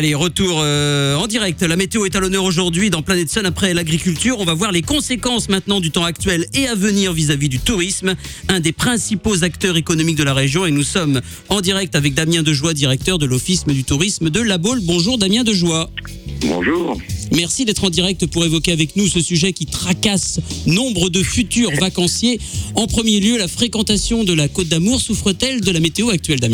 Allez, retour euh, en direct. La météo est à l'honneur aujourd'hui dans Planète Sun. Après l'agriculture, on va voir les conséquences maintenant du temps actuel et à venir vis-à-vis du tourisme, un des principaux acteurs économiques de la région. Et nous sommes en direct avec Damien Dejoie, directeur de l'Office du tourisme de La Baule. Bonjour Damien Dejoie. Bonjour. Merci d'être en direct pour évoquer avec nous ce sujet qui tracasse nombre de futurs vacanciers. En premier lieu, la fréquentation de la Côte d'Amour souffre-t-elle de la météo actuelle, Damien ?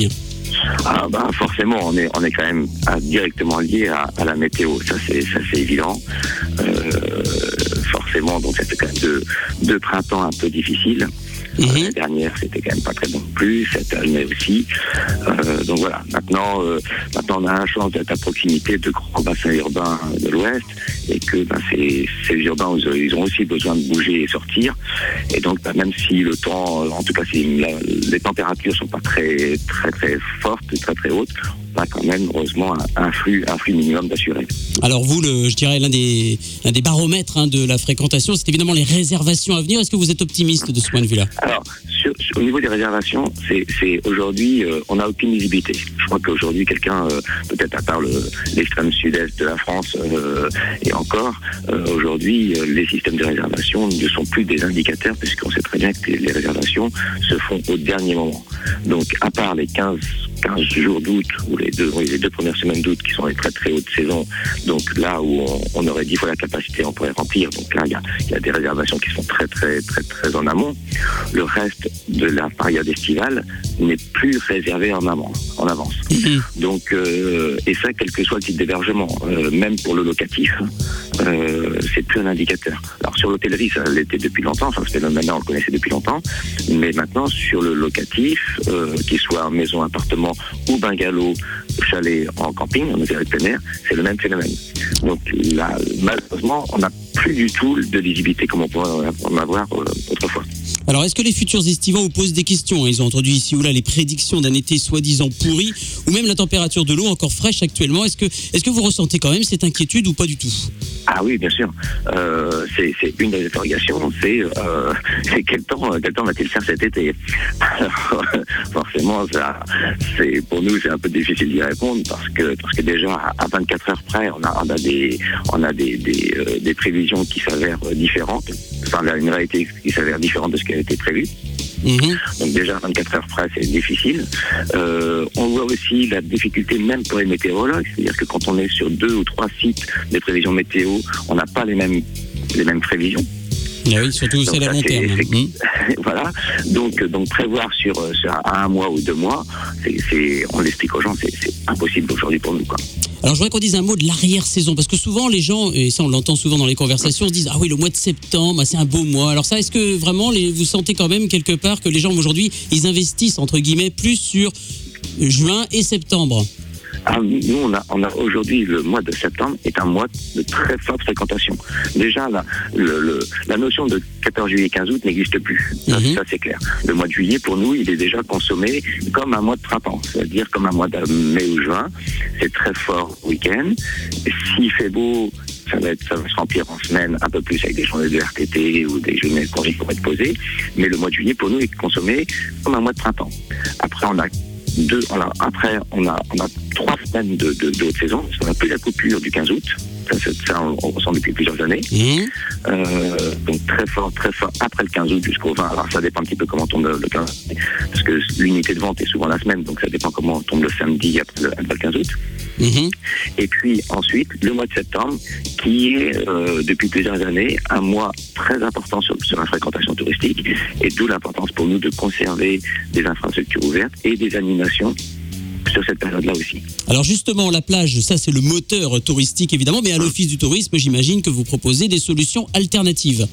Ah bah forcément, on est on est quand même ah, directement lié à, à la météo. Ça c'est ça c'est évident. Euh, forcément, donc ça fait quand même deux deux printemps un peu difficiles. Mmh. Euh, la dernière, c'était quand même pas très bon non plus. Cette année aussi. Euh, donc voilà. Maintenant, euh, maintenant, on a la chance d'être à proximité de grands bassins urbains de l'Ouest et que ben, ces, ces urbains, ils ont aussi besoin de bouger et sortir. Et donc, ben, même si le temps, en tout cas, si la, les températures sont pas très, très, très fortes, très, très hautes, on a quand même, heureusement, un, un flux, un flux minimum d'assurés. Alors vous, le, je dirais l'un des, l'un des baromètres hein, de la fréquentation, c'est évidemment les réservations à venir. Est-ce que vous êtes optimiste de ce point de vue-là ? Alors, sur, sur, au niveau des réservations, c'est, c'est aujourd'hui, euh, on n'a aucune visibilité. Je crois qu'aujourd'hui, quelqu'un, euh, peut-être à part le, l'extrême sud-est de la France, euh, et encore, euh, aujourd'hui, euh, les systèmes de réservation ne sont plus des indicateurs, puisqu'on sait très bien que les réservations se font au dernier moment. Donc, à part les quinze, quinze jours d'août, ou les deux, oui, les deux premières semaines d'août, qui sont les très très hautes saisons, donc là où on, on aurait dix fois la capacité, on pourrait remplir. Donc là, il y a, il y a des réservations qui sont très très très très en amont. Le reste de la période estivale n'est plus réservé en amont, en avance. Mmh. Donc, euh, et ça, quel que soit le type d'hébergement, euh, même pour le locatif, euh, c'est plus un indicateur. Alors sur l'hôtellerie, ça l'était depuis longtemps, enfin, c'était maintenant on le connaissait depuis longtemps, mais maintenant sur le locatif, euh, qu'il soit en maison, appartement ou bungalow, chalet en camping, en hôtel plein air, c'est le même phénomène. Donc là, malheureusement, on n'a plus du tout de lisibilité comme on pourrait en avoir euh, autrefois. Alors, est-ce que les futurs estivants vous posent des questions ? Ils ont entendu ici ou là les prédictions d'un été soi-disant pourri, ou même la température de l'eau encore fraîche actuellement. Est-ce que, est-ce que vous ressentez quand même cette inquiétude ou pas du tout ? Ah oui, bien sûr. Euh, c'est, c'est une des interrogations, c'est, euh, c'est quel temps, quel temps va-t-il faire cet été ? Alors, forcément, ça, c'est, pour nous, c'est un peu difficile d'y répondre parce que, parce que déjà, à vingt-quatre heures près, on a, on a des, on a des, des, euh, des prévisions qui s'avèrent différentes. Enfin, une réalité qui s'avère différente de ce qui a été prévu. Mmh. Donc déjà, vingt-quatre heures près, c'est difficile. Euh, on voit aussi la difficulté même pour les météorologues, c'est-à-dire que quand on est sur deux ou trois sites des prévisions météo, on n'a pas les mêmes, les mêmes prévisions. Ah oui, surtout celles à long terme. Mmh. Voilà. Donc, donc prévoir sur, sur un mois ou deux mois, c'est, c'est, on l'explique aux gens, c'est, c'est impossible aujourd'hui pour nous, quoi. Alors je voudrais qu'on dise un mot de l'arrière-saison, parce que souvent les gens, et ça on l'entend souvent dans les conversations, se disent « Ah oui, le mois de septembre, c'est un beau mois ». Alors ça, est-ce que vraiment les, vous sentez quand même quelque part que les gens aujourd'hui, ils investissent entre guillemets plus sur juin et septembre ? Ah, nous, on a, on a aujourd'hui, le mois de septembre est un mois de très forte fréquentation. Déjà, la, le, le, la notion de quatorze juillet quinze août n'existe plus. Ça, mmh. ça, c'est clair. Le mois de juillet, pour nous, il est déjà consommé comme un mois de printemps. C'est-à-dire comme un mois de mai ou juin. C'est très fort week-end. Et s'il fait beau, ça va, être, ça va se remplir en semaine un peu plus avec des journées de R T T ou des journées de congés pour être posées. Mais le mois de juillet, pour nous, est consommé comme un mois de printemps. Après, on a Deux, on a, après, on a, on a trois semaines de, de, de haute saison, parce qu'on n'a plus la coupure du quinze août. Ça, ça on, on ressent depuis plusieurs années. Mmh. Euh, donc très fort, très fort après le quinze août jusqu'au vingt. Alors ça dépend un petit peu comment tombe le, le quinze, parce que l'unité de vente est souvent la semaine, donc ça dépend comment tombe le samedi après le, après le quinze août. Mmh. Et puis ensuite, le mois de septembre, qui est euh, depuis plusieurs années un mois très important sur, sur la fréquentation touristique, et d'où l'importance pour nous de conserver des infrastructures ouvertes et des animations sur cette période-là aussi. Alors justement, la plage, ça c'est le moteur touristique évidemment, mais à l'Office du tourisme, j'imagine que vous proposez des solutions alternatives.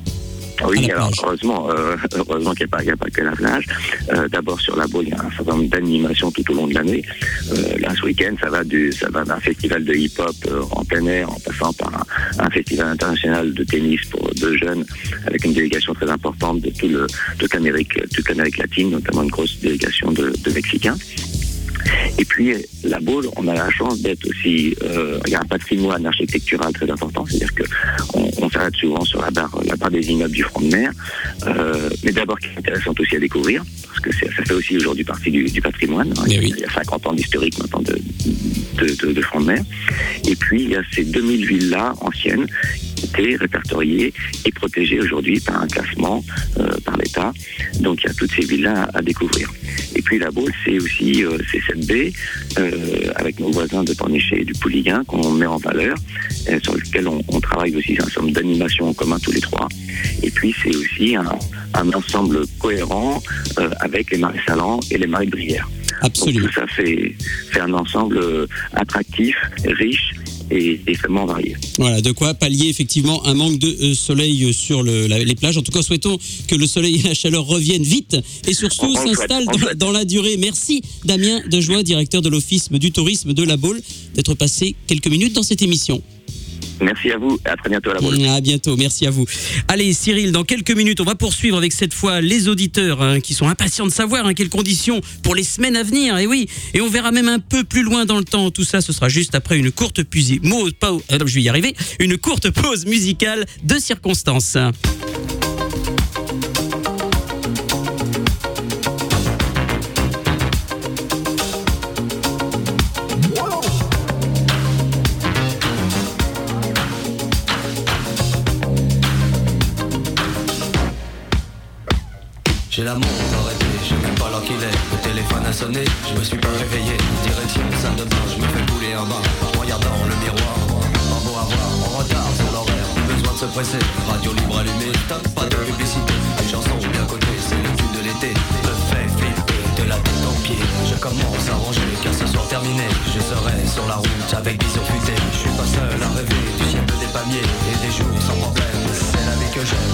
Oui, alors heureusement, euh, heureusement qu'il n'y a, a pas que la plage. Euh, d'abord sur la Baule, il y a un certain nombre d'animations tout au long de l'année. Euh, là, ce week-end, ça va du, ça va d'un festival de hip-hop euh, en plein air, en passant par un, un festival international de tennis pour deux jeunes, avec une délégation très importante de tout le, toute l'Amérique, toute l'Amérique latine, notamment une grosse délégation de, de Mexicains. Et puis, la Baule, on a la chance d'être aussi... Euh, il y a un patrimoine architectural très important, c'est-à-dire qu'on on s'arrête souvent sur la barre, la barre des immeubles du front de mer, euh, mais d'abord qui est intéressant aussi à découvrir, parce que c'est, ça fait aussi aujourd'hui partie du, du patrimoine. Hein, il, y a, oui. il y a cinquante ans d'historique maintenant de, de, de, de front de mer. Et puis, il y a ces deux mille villas anciennes qui ont été répertoriées et protégées aujourd'hui par un classement euh, par l'État. Donc, il y a toutes ces villas à, à découvrir. Et puis, la Baule, c'est aussi euh, ces sept baies, euh, avec nos voisins de Pornichet et du Pouliguen, qu'on met en valeur, euh, sur lequel on, on travaille aussi un certain nombre d'animations en commun tous les trois. Et puis, c'est aussi un, un ensemble cohérent euh, avec les marais salants et les marais de Brière. Absolument. Donc, tout ça fait, fait un ensemble euh, attractif, riche et extrêmement varié. Voilà, de quoi pallier effectivement un manque de euh, soleil sur le, la, les plages. En tout cas, souhaitons que le soleil et la chaleur reviennent vite et surtout On- on le s'installent souhaite, on le dans, souhaite. dans la durée. Merci Damien Dejoie, directeur de l'Office du tourisme de la Baule, d'être passé quelques minutes dans cette émission. Merci à vous et à très bientôt à la Baule. À bientôt, merci à vous. Allez Cyril, dans quelques minutes, on va poursuivre avec cette fois les auditeurs hein, qui sont impatients de savoir hein, quelles conditions pour les semaines à venir. Et oui, et on verra même un peu plus loin dans le temps. Tout ça, ce sera juste après une courte pusi- mo- pa- euh, je vais y arriver, une courte pause musicale de circonstance. J'ai la montre arrêtée, je sais même pas l'heure qu'il est. Le téléphone a sonné, je me suis pas réveillé. Direction salle de bain, je me fais couler un bain. En regardant le miroir, pas beau à voir, en retard sur l'horaire. Besoin de se presser, radio libre allumée, top, pas de publicité. Les chansons bien cotées, c'est le tube de l'été. Me fait flipper de la tête aux pieds. Je commence à ranger, car ce soir terminé. Je serai sur la route avec vision futée. Je suis pas seul à rêver du ciel des palmiers et des jours sans problème. C'est la vie que j'aime.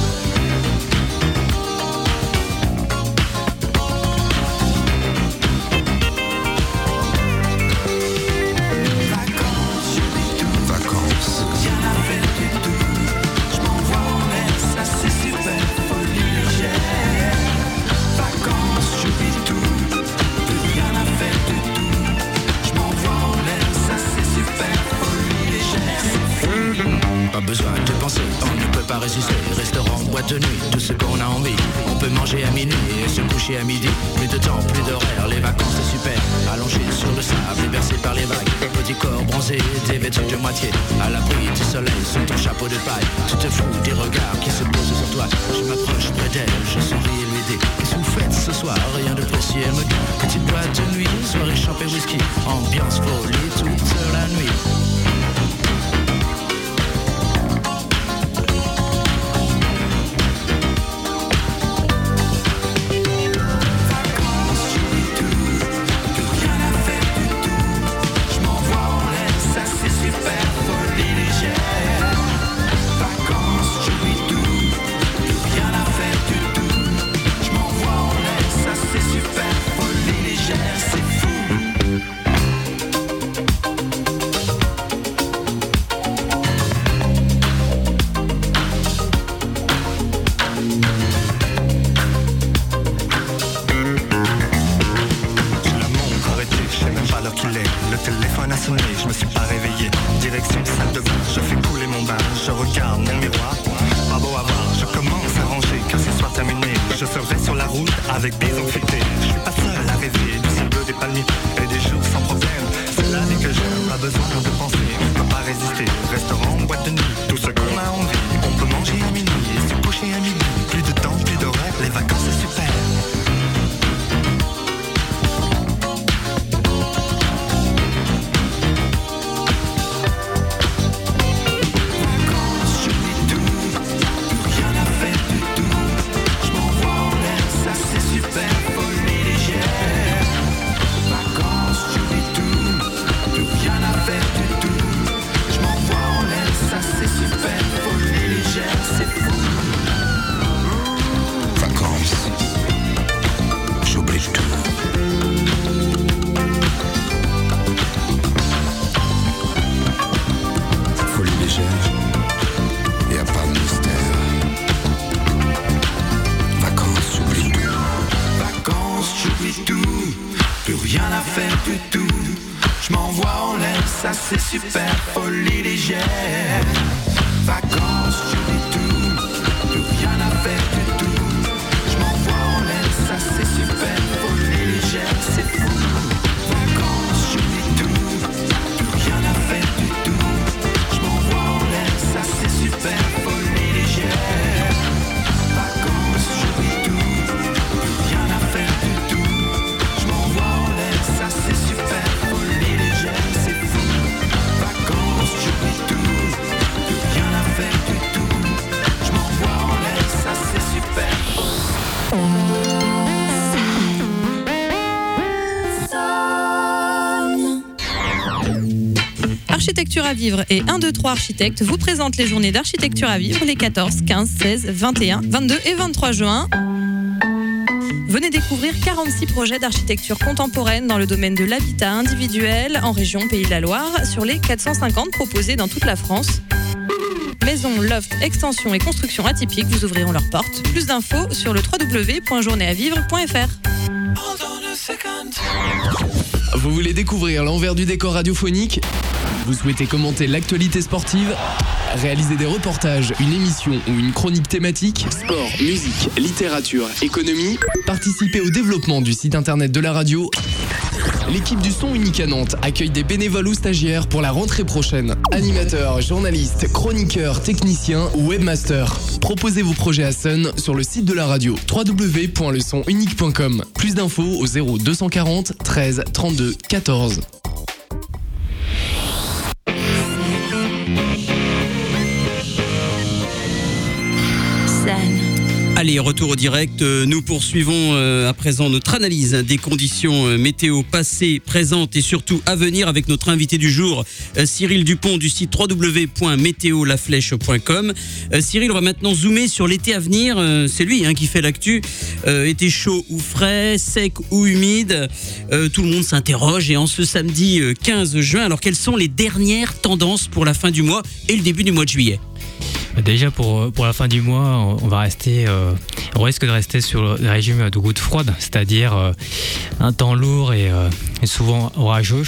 Pas besoin de penser, on ne peut pas résister. Restaurant, boîte de nuit, tout ce qu'on a envie. On peut manger à minuit et se coucher à midi. Plus de temps, plus d'horaire, les vacances c'est super. Allongé sur le sable, bercé par les vagues. Petit corps bronzé, dévêtu de moitié. À l'abri du soleil, sous ton chapeau de paille. Tu te fous des regards qui se posent sur toi. Je m'approche près d'elle, je souris et lui dis: qu'est-ce que vous faites ce soir? Rien de précis, elle me dit: petite boîte de nuit, soirée champé whisky. Ambiance folie toute la nuit. Super folie. c'est super, folie légère. Vacances, je dis tout, plus rien à faire du tout. Je m'envoie en l'air, ça c'est super, folie légère, c'est fou. Vacances, je dis tout, plus rien à faire du tout. Je m'envoie en l'air, ça c'est super, folie légère. Vacances, je dis tout, plus rien à faire du tout. Je m'envoie en l'air, ça c'est super, folie légère, c'est fou. Vacances, je dis tout, plus rien à faire du tout. Je m'envoie en l'air, ça c'est super. Architecture à vivre et un deux trois Architectes vous présentent les journées d'architecture à vivre les quatorze, quinze, seize, vingt et un, vingt-deux et vingt-trois juin. Venez découvrir quarante-six projets d'architecture contemporaine dans le domaine de l'habitat individuel en région Pays de la Loire sur les quatre cent cinquante proposés dans toute la France. Maisons, lofts, extensions et constructions atypiques vous ouvriront leurs portes. Plus d'infos sur le w w w point journée à vivre point f r. Vous voulez découvrir l'envers du décor radiophonique ? Vous souhaitez commenter l'actualité sportive ? Réaliser des reportages, une émission ou une chronique thématique ? Sport, musique, littérature, économie ? Participer au développement du site internet de la radio ? L'équipe du Son Unique à Nantes accueille des bénévoles ou stagiaires pour la rentrée prochaine. Animateurs, journalistes, chroniqueurs, techniciens ou webmasters. Proposez vos projets à Sun sur le site de la radio w w w point le son unique point com. Plus d'infos au zéro deux cent quarante treize trente-deux quatorze. Allez, retour au direct. Nous poursuivons euh, à présent notre analyse des conditions euh, météo passées, présentes et surtout à venir avec notre invité du jour, euh, Cyril Dupont du site w w w point météo la flèche point com. Euh, Cyril, on va maintenant zoomer sur l'été à venir. Euh, c'est lui hein, qui fait l'actu. Euh, été chaud ou frais, sec ou humide. Euh, tout le monde s'interroge. Et en ce samedi euh, quinze juin, alors quelles sont les dernières tendances pour la fin du mois et le début du mois de juillet ? Déjà pour, pour la fin du mois, on va rester, euh, on risque de rester sur le régime de gouttes froides, c'est-à-dire euh, un temps lourd et, euh, et souvent orageux.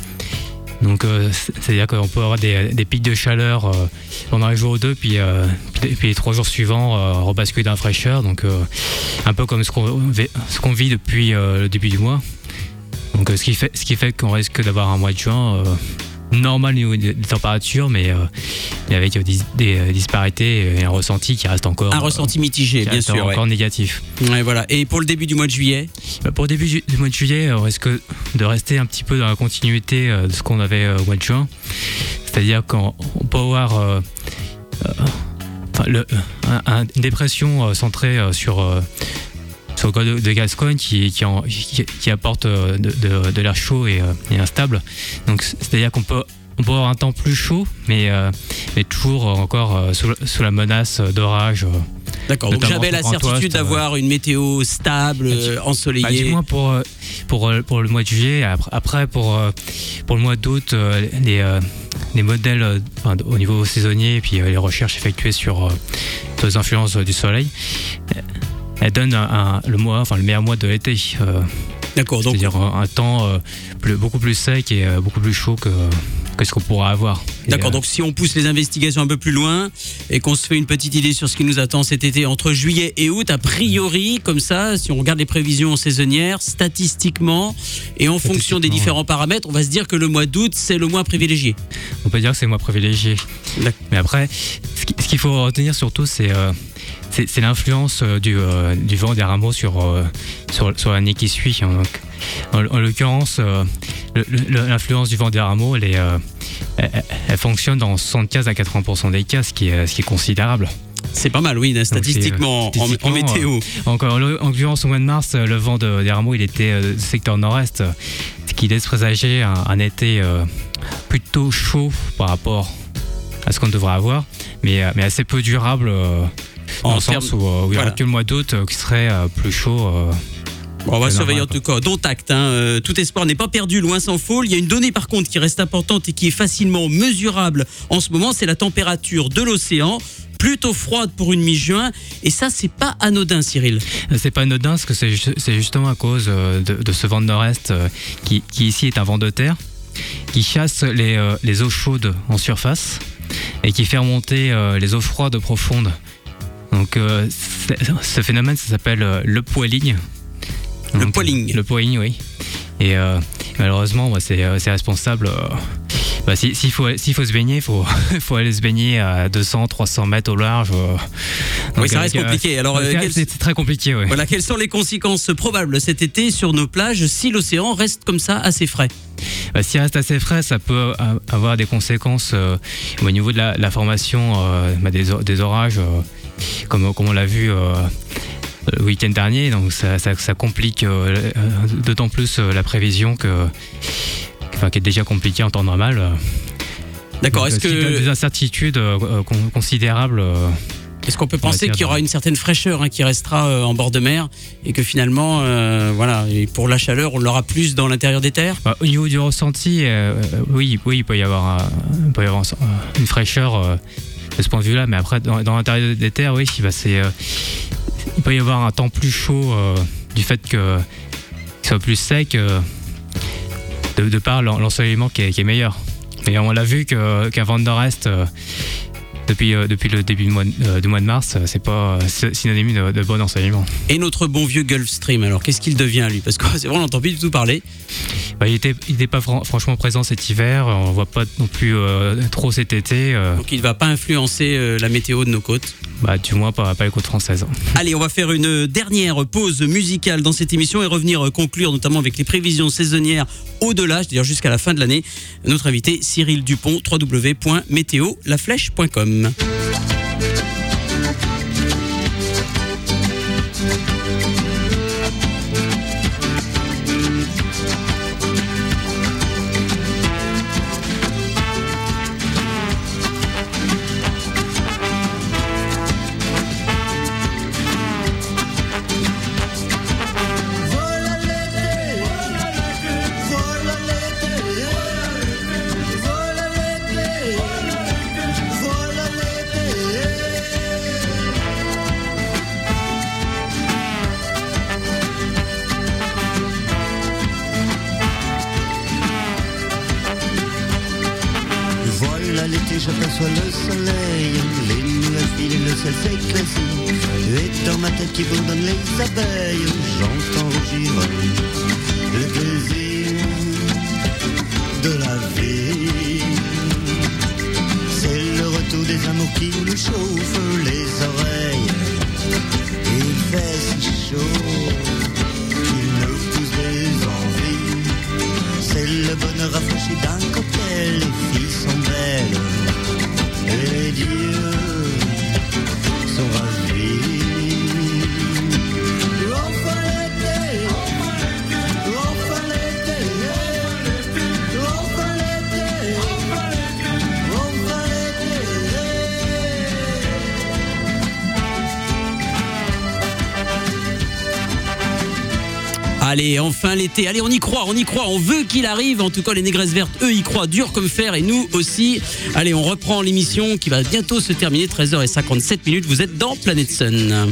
Donc euh, c'est-à-dire qu'on peut avoir des, des pics de chaleur euh, pendant un jour ou deux, puis, euh, puis, puis les trois jours suivants euh, rebasculer dans la fraîcheur. Donc euh, un peu comme ce qu'on, ce qu'on vit depuis euh, le début du mois. Donc euh, ce qui fait, ce qui fait qu'on risque d'avoir un mois de juin euh, normal au niveau des températures, mais, euh, mais avec euh, des, des euh, disparités et un ressenti qui reste encore... Un ressenti mitigé, euh, bien sûr. Encore ouais. négatif. Ouais, voilà. Et pour le début du mois de juillet ? bah Pour le début du, du mois de juillet, on risque de rester un petit peu dans la continuité euh, de ce qu'on avait euh, au mois de juin. C'est-à-dire qu'on on peut avoir euh, euh, enfin, le, un, un, une dépression euh, centrée euh, sur... Euh, sur le golfe de, de Gascogne qui, qui, en, qui, qui apporte de, de, de l'air chaud et, et instable. Donc c'est-à-dire qu'on peut, on peut avoir un temps plus chaud, mais, euh, mais toujours encore euh, sous, sous la menace d'orage. D'accord, donc jamais la certitude d'avoir une météo stable, euh, ensoleillée. Bah, du moins pour, pour, pour le mois de juillet. Après, pour, pour le mois d'août, les, les modèles enfin, au niveau saisonnier et puis les recherches effectuées sur, sur les influences du soleil, elle donne un, un, le mois, enfin le meilleur mois de l'été. Euh, D'accord, donc c'est-à-dire un, un temps euh, plus, beaucoup plus sec et euh, beaucoup plus chaud que, que ce qu'on pourra avoir. D'accord, et, donc si on pousse les investigations un peu plus loin et qu'on se fait une petite idée sur ce qui nous attend cet été entre juillet et août, a priori, comme ça, si on regarde les prévisions saisonnières, statistiquement et en fonction des différents paramètres, on va se dire que le mois d'août, c'est le mois privilégié. On peut dire que c'est le mois privilégié. Mais après, ce qu'il faut retenir surtout, c'est... Euh, C'est, c'est l'influence euh, du, euh, du vent des rameaux sur, euh, sur, sur l'année qui suit. Donc, en, en l'occurrence, euh, le, le, l'influence du vent des rameaux, elle, est, euh, elle, elle fonctionne dans soixante-quinze à quatre-vingts pour cent des cas, ce qui est, ce qui est considérable. C'est pas mal, oui, statistiquement, Donc, statistiquement en, en météo. Euh, encore, en l'occurrence, au mois de mars, le vent de, des rameaux, il était euh, du secteur nord-est, ce qui laisse présager un, un été euh, plutôt chaud par rapport à ce qu'on devrait avoir, mais, mais assez peu durable. Euh, Dans en le sens où, où il n'y aura que le mois d'août euh, qui serait euh, plus chaud. Euh, bon, on va surveiller en tout cas. Dont acte, hein. euh, tout espoir n'est pas perdu, loin s'en faut. Il y a une donnée par contre qui reste importante et qui est facilement mesurable en ce moment, c'est la température de l'océan. Plutôt froide pour une mi-juin, et ça c'est pas anodin, Cyril. C'est pas anodin parce que c'est, c'est justement à cause de, de ce vent de nord-est qui, qui ici est un vent de terre. qui chasse les, euh, les eaux chaudes en surface et qui fait remonter euh, les eaux froides profondes. Donc euh, ce phénomène, ça s'appelle euh, le poiling. Le poiling. Le poiling, oui. Et euh, malheureusement, bah, c'est, c'est responsable. Euh, bah, si, s'il faut, s'il faut se baigner, il faut, faut aller se baigner à deux cents, trois cents mètres au large. Euh, oui, ça reste compliqué. Alors, euh, quelles... c'est, c'est très compliqué, oui. Voilà, quelles sont les conséquences probables cet été sur nos plages si l'océan reste comme ça assez frais? Bah, s'il reste assez frais, ça peut avoir des conséquences euh, au niveau de la, la formation euh, bah, des, des orages, euh, comme, comme on l'a vu euh, le week-end dernier. Donc ça, ça, ça complique euh, d'autant plus euh, la prévision que, enfin, qui est déjà compliquée en temps normal. D'accord. Donc, est-ce euh, que des incertitudes euh, considérables euh, Est-ce qu'on peut penser qu'il y aura une certaine fraîcheur hein, qui restera euh, en bord de mer et que finalement, euh, voilà, et pour la chaleur, on l'aura plus dans l'intérieur des terres? Bah, au niveau du ressenti, euh, oui, oui, il peut y avoir, un, il peut y avoir une fraîcheur euh, de ce point de vue-là, mais après, dans, dans l'intérieur des terres, oui, bah, c'est, euh, il peut y avoir un temps plus chaud euh, du fait que qu'il soit plus sec, euh, de, de par l'ensoleillement qui est, qui est meilleur. Mais on l'a vu que, qu'un vent de nord-est euh, Depuis, euh, depuis le début du mois, euh, du mois de mars, c'est pas euh, synonyme de, de bon ensoleillement. Et notre bon vieux Gulf Stream, alors qu'est-ce qu'il devient lui? Parce que c'est vrai, on n'entend plus du tout parler. Bah, il n'était il était pas fran- franchement présent cet hiver, on ne voit pas non plus euh, trop cet été. Euh. Donc il ne va pas influencer euh, la météo de nos côtes? Bah, du moins pas, pas les côtes françaises. Allez, on va faire une dernière pause musicale dans cette émission et revenir conclure notamment avec les prévisions saisonnières au-delà, c'est-à-dire jusqu'à la fin de l'année. Notre invité Cyril Dupont, w w w point météo la flèche point com. Voilà l'été, j'aperçois le soleil, les nuages filent et le ciel s'éclaircit. Et dans ma tête qui bourdonne les abeilles, j'entends rugir le désir de la vie. C'est le retour des amours qui nous chauffe les oreilles. Il fait si chaud qu'il nous pousse des envies. C'est le bonheur rafraîchi d'un cocktail. Les filles sont belles et les dieux sont ravis. Enfin l'été, enfin l'été, enfin l'été, enfin Allez, enfin l'été. Allez, on y croit, on y croit. On veut qu'il arrive. En tout cas, les négresses vertes, eux, y croient dur comme fer et nous aussi. Allez, on reprend l'émission qui va bientôt se terminer. treize heures cinquante-sept minutes. Vous êtes dans Planète Sun.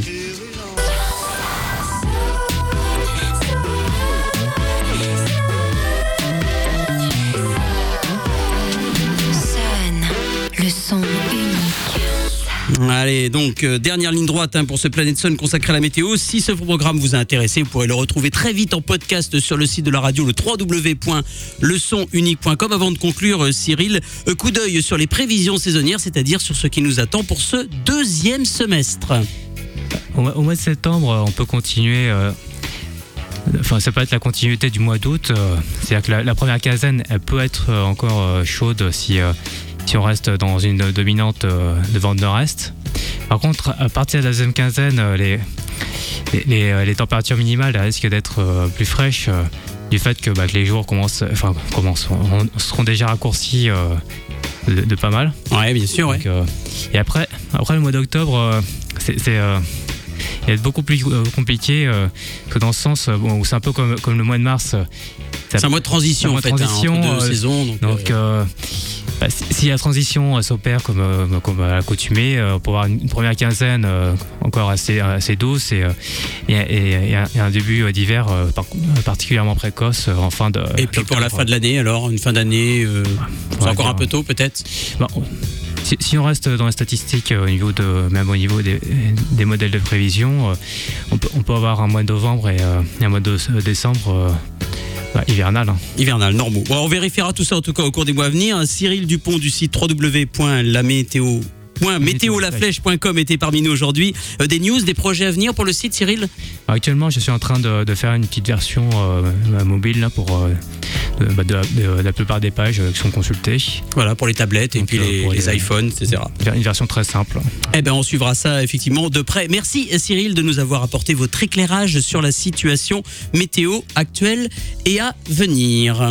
Le son unique. Allez, donc, euh, dernière ligne droite hein, pour ce Planète Sun consacré à la météo. Si ce programme vous a intéressé, vous pourrez le retrouver très vite en podcast sur le site de la radio, le w w w point le son unique point com. Avant de conclure, euh, Cyril, euh, coup d'œil sur les prévisions saisonnières, c'est-à-dire sur ce qui nous attend pour ce deuxième semestre. Au, au mois de septembre, on peut continuer. Euh, enfin, ça peut être la continuité du mois d'août. Euh, c'est-à-dire que la, la première quinzaine, elle peut être euh, encore euh, chaude si. Euh, si on reste dans une dominante euh, de vent de nord-est. Par contre, à partir de la deuxième quinzaine, euh, les, les, les, les températures minimales risquent d'être euh, plus fraîches euh, du fait que, bah, que les jours commencent, enfin, commencent, on, seront déjà raccourcis euh, de, de pas mal. Ouais, bien sûr, ouais. Donc, euh, et après, après, le mois d'octobre, euh, c'est... c'est euh, il va être beaucoup plus euh, compliqué euh, que dans ce sens euh, bon, où c'est un peu comme, comme le mois de mars. Euh, c'est un mois de transition, en fait, transition, hein, entre deux euh, saisons. Donc, donc euh... euh, bah, si, si la transition euh, s'opère comme, euh, comme à l'accoutumée, euh, pour avoir une première quinzaine euh, encore assez, assez douce et, euh, et, et, et, un, et un début d'hiver euh, par, particulièrement précoce euh, en fin de. Et puis pour la fin de l'année, alors, une fin d'année, euh, c'est encore un peu tôt peut-être. Bon, si, si on reste dans les statistiques, euh, au niveau de, même au niveau des, des modèles de prévision, euh, on, peut, on peut avoir un mois de novembre et, euh, et un mois de décembre. Euh, Bah, hivernal. Hein. Hivernal, normaux. Bon, on vérifiera tout ça en tout cas au cours des mois à venir. Cyril Dupont du site w w w point la météo point météo la flèche point com était parmi nous aujourd'hui. Euh, des news, des projets à venir pour le site, Cyril ? Actuellement, je suis en train de, de faire une petite version euh, mobile là, pour euh, de, bah, de, de, de la plupart des pages euh, qui sont consultées. Voilà, pour les tablettes et Donc, puis euh, les, les, les iPhones, et cetera. Une version très simple. Eh bien, on suivra ça effectivement de près. Merci Cyril de nous avoir apporté votre éclairage sur la situation météo actuelle et à venir.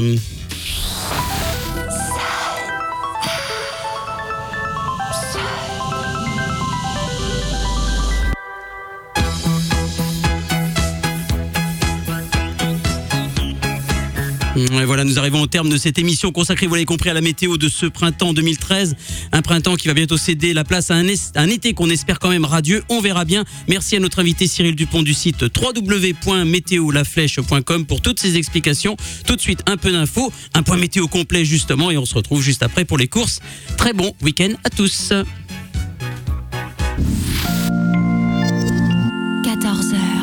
Et voilà, nous arrivons au terme de cette émission consacrée, vous l'avez compris, à la météo de ce printemps deux mille treize. Un printemps qui va bientôt céder la place à un, es- un été qu'on espère quand même radieux. On verra bien. Merci à notre invité Cyril Dupont du site w w w point météo la flèche point com pour toutes ces explications. Tout de suite, un peu d'infos, un point météo complet justement, et on se retrouve juste après pour les courses. Très bon week-end à tous. quatorze heures.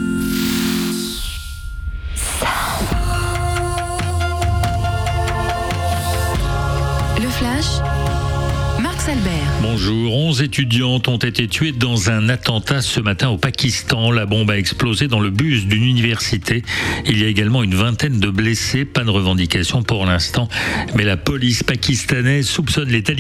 Le flash, Marc Salbert. Bonjour, onze étudiantes ont été tuées dans un attentat ce matin au Pakistan. La bombe a explosé dans le bus d'une université. Il y a également une vingtaine de blessés. Pas de revendication pour l'instant, mais la police pakistanaise soupçonne les talibans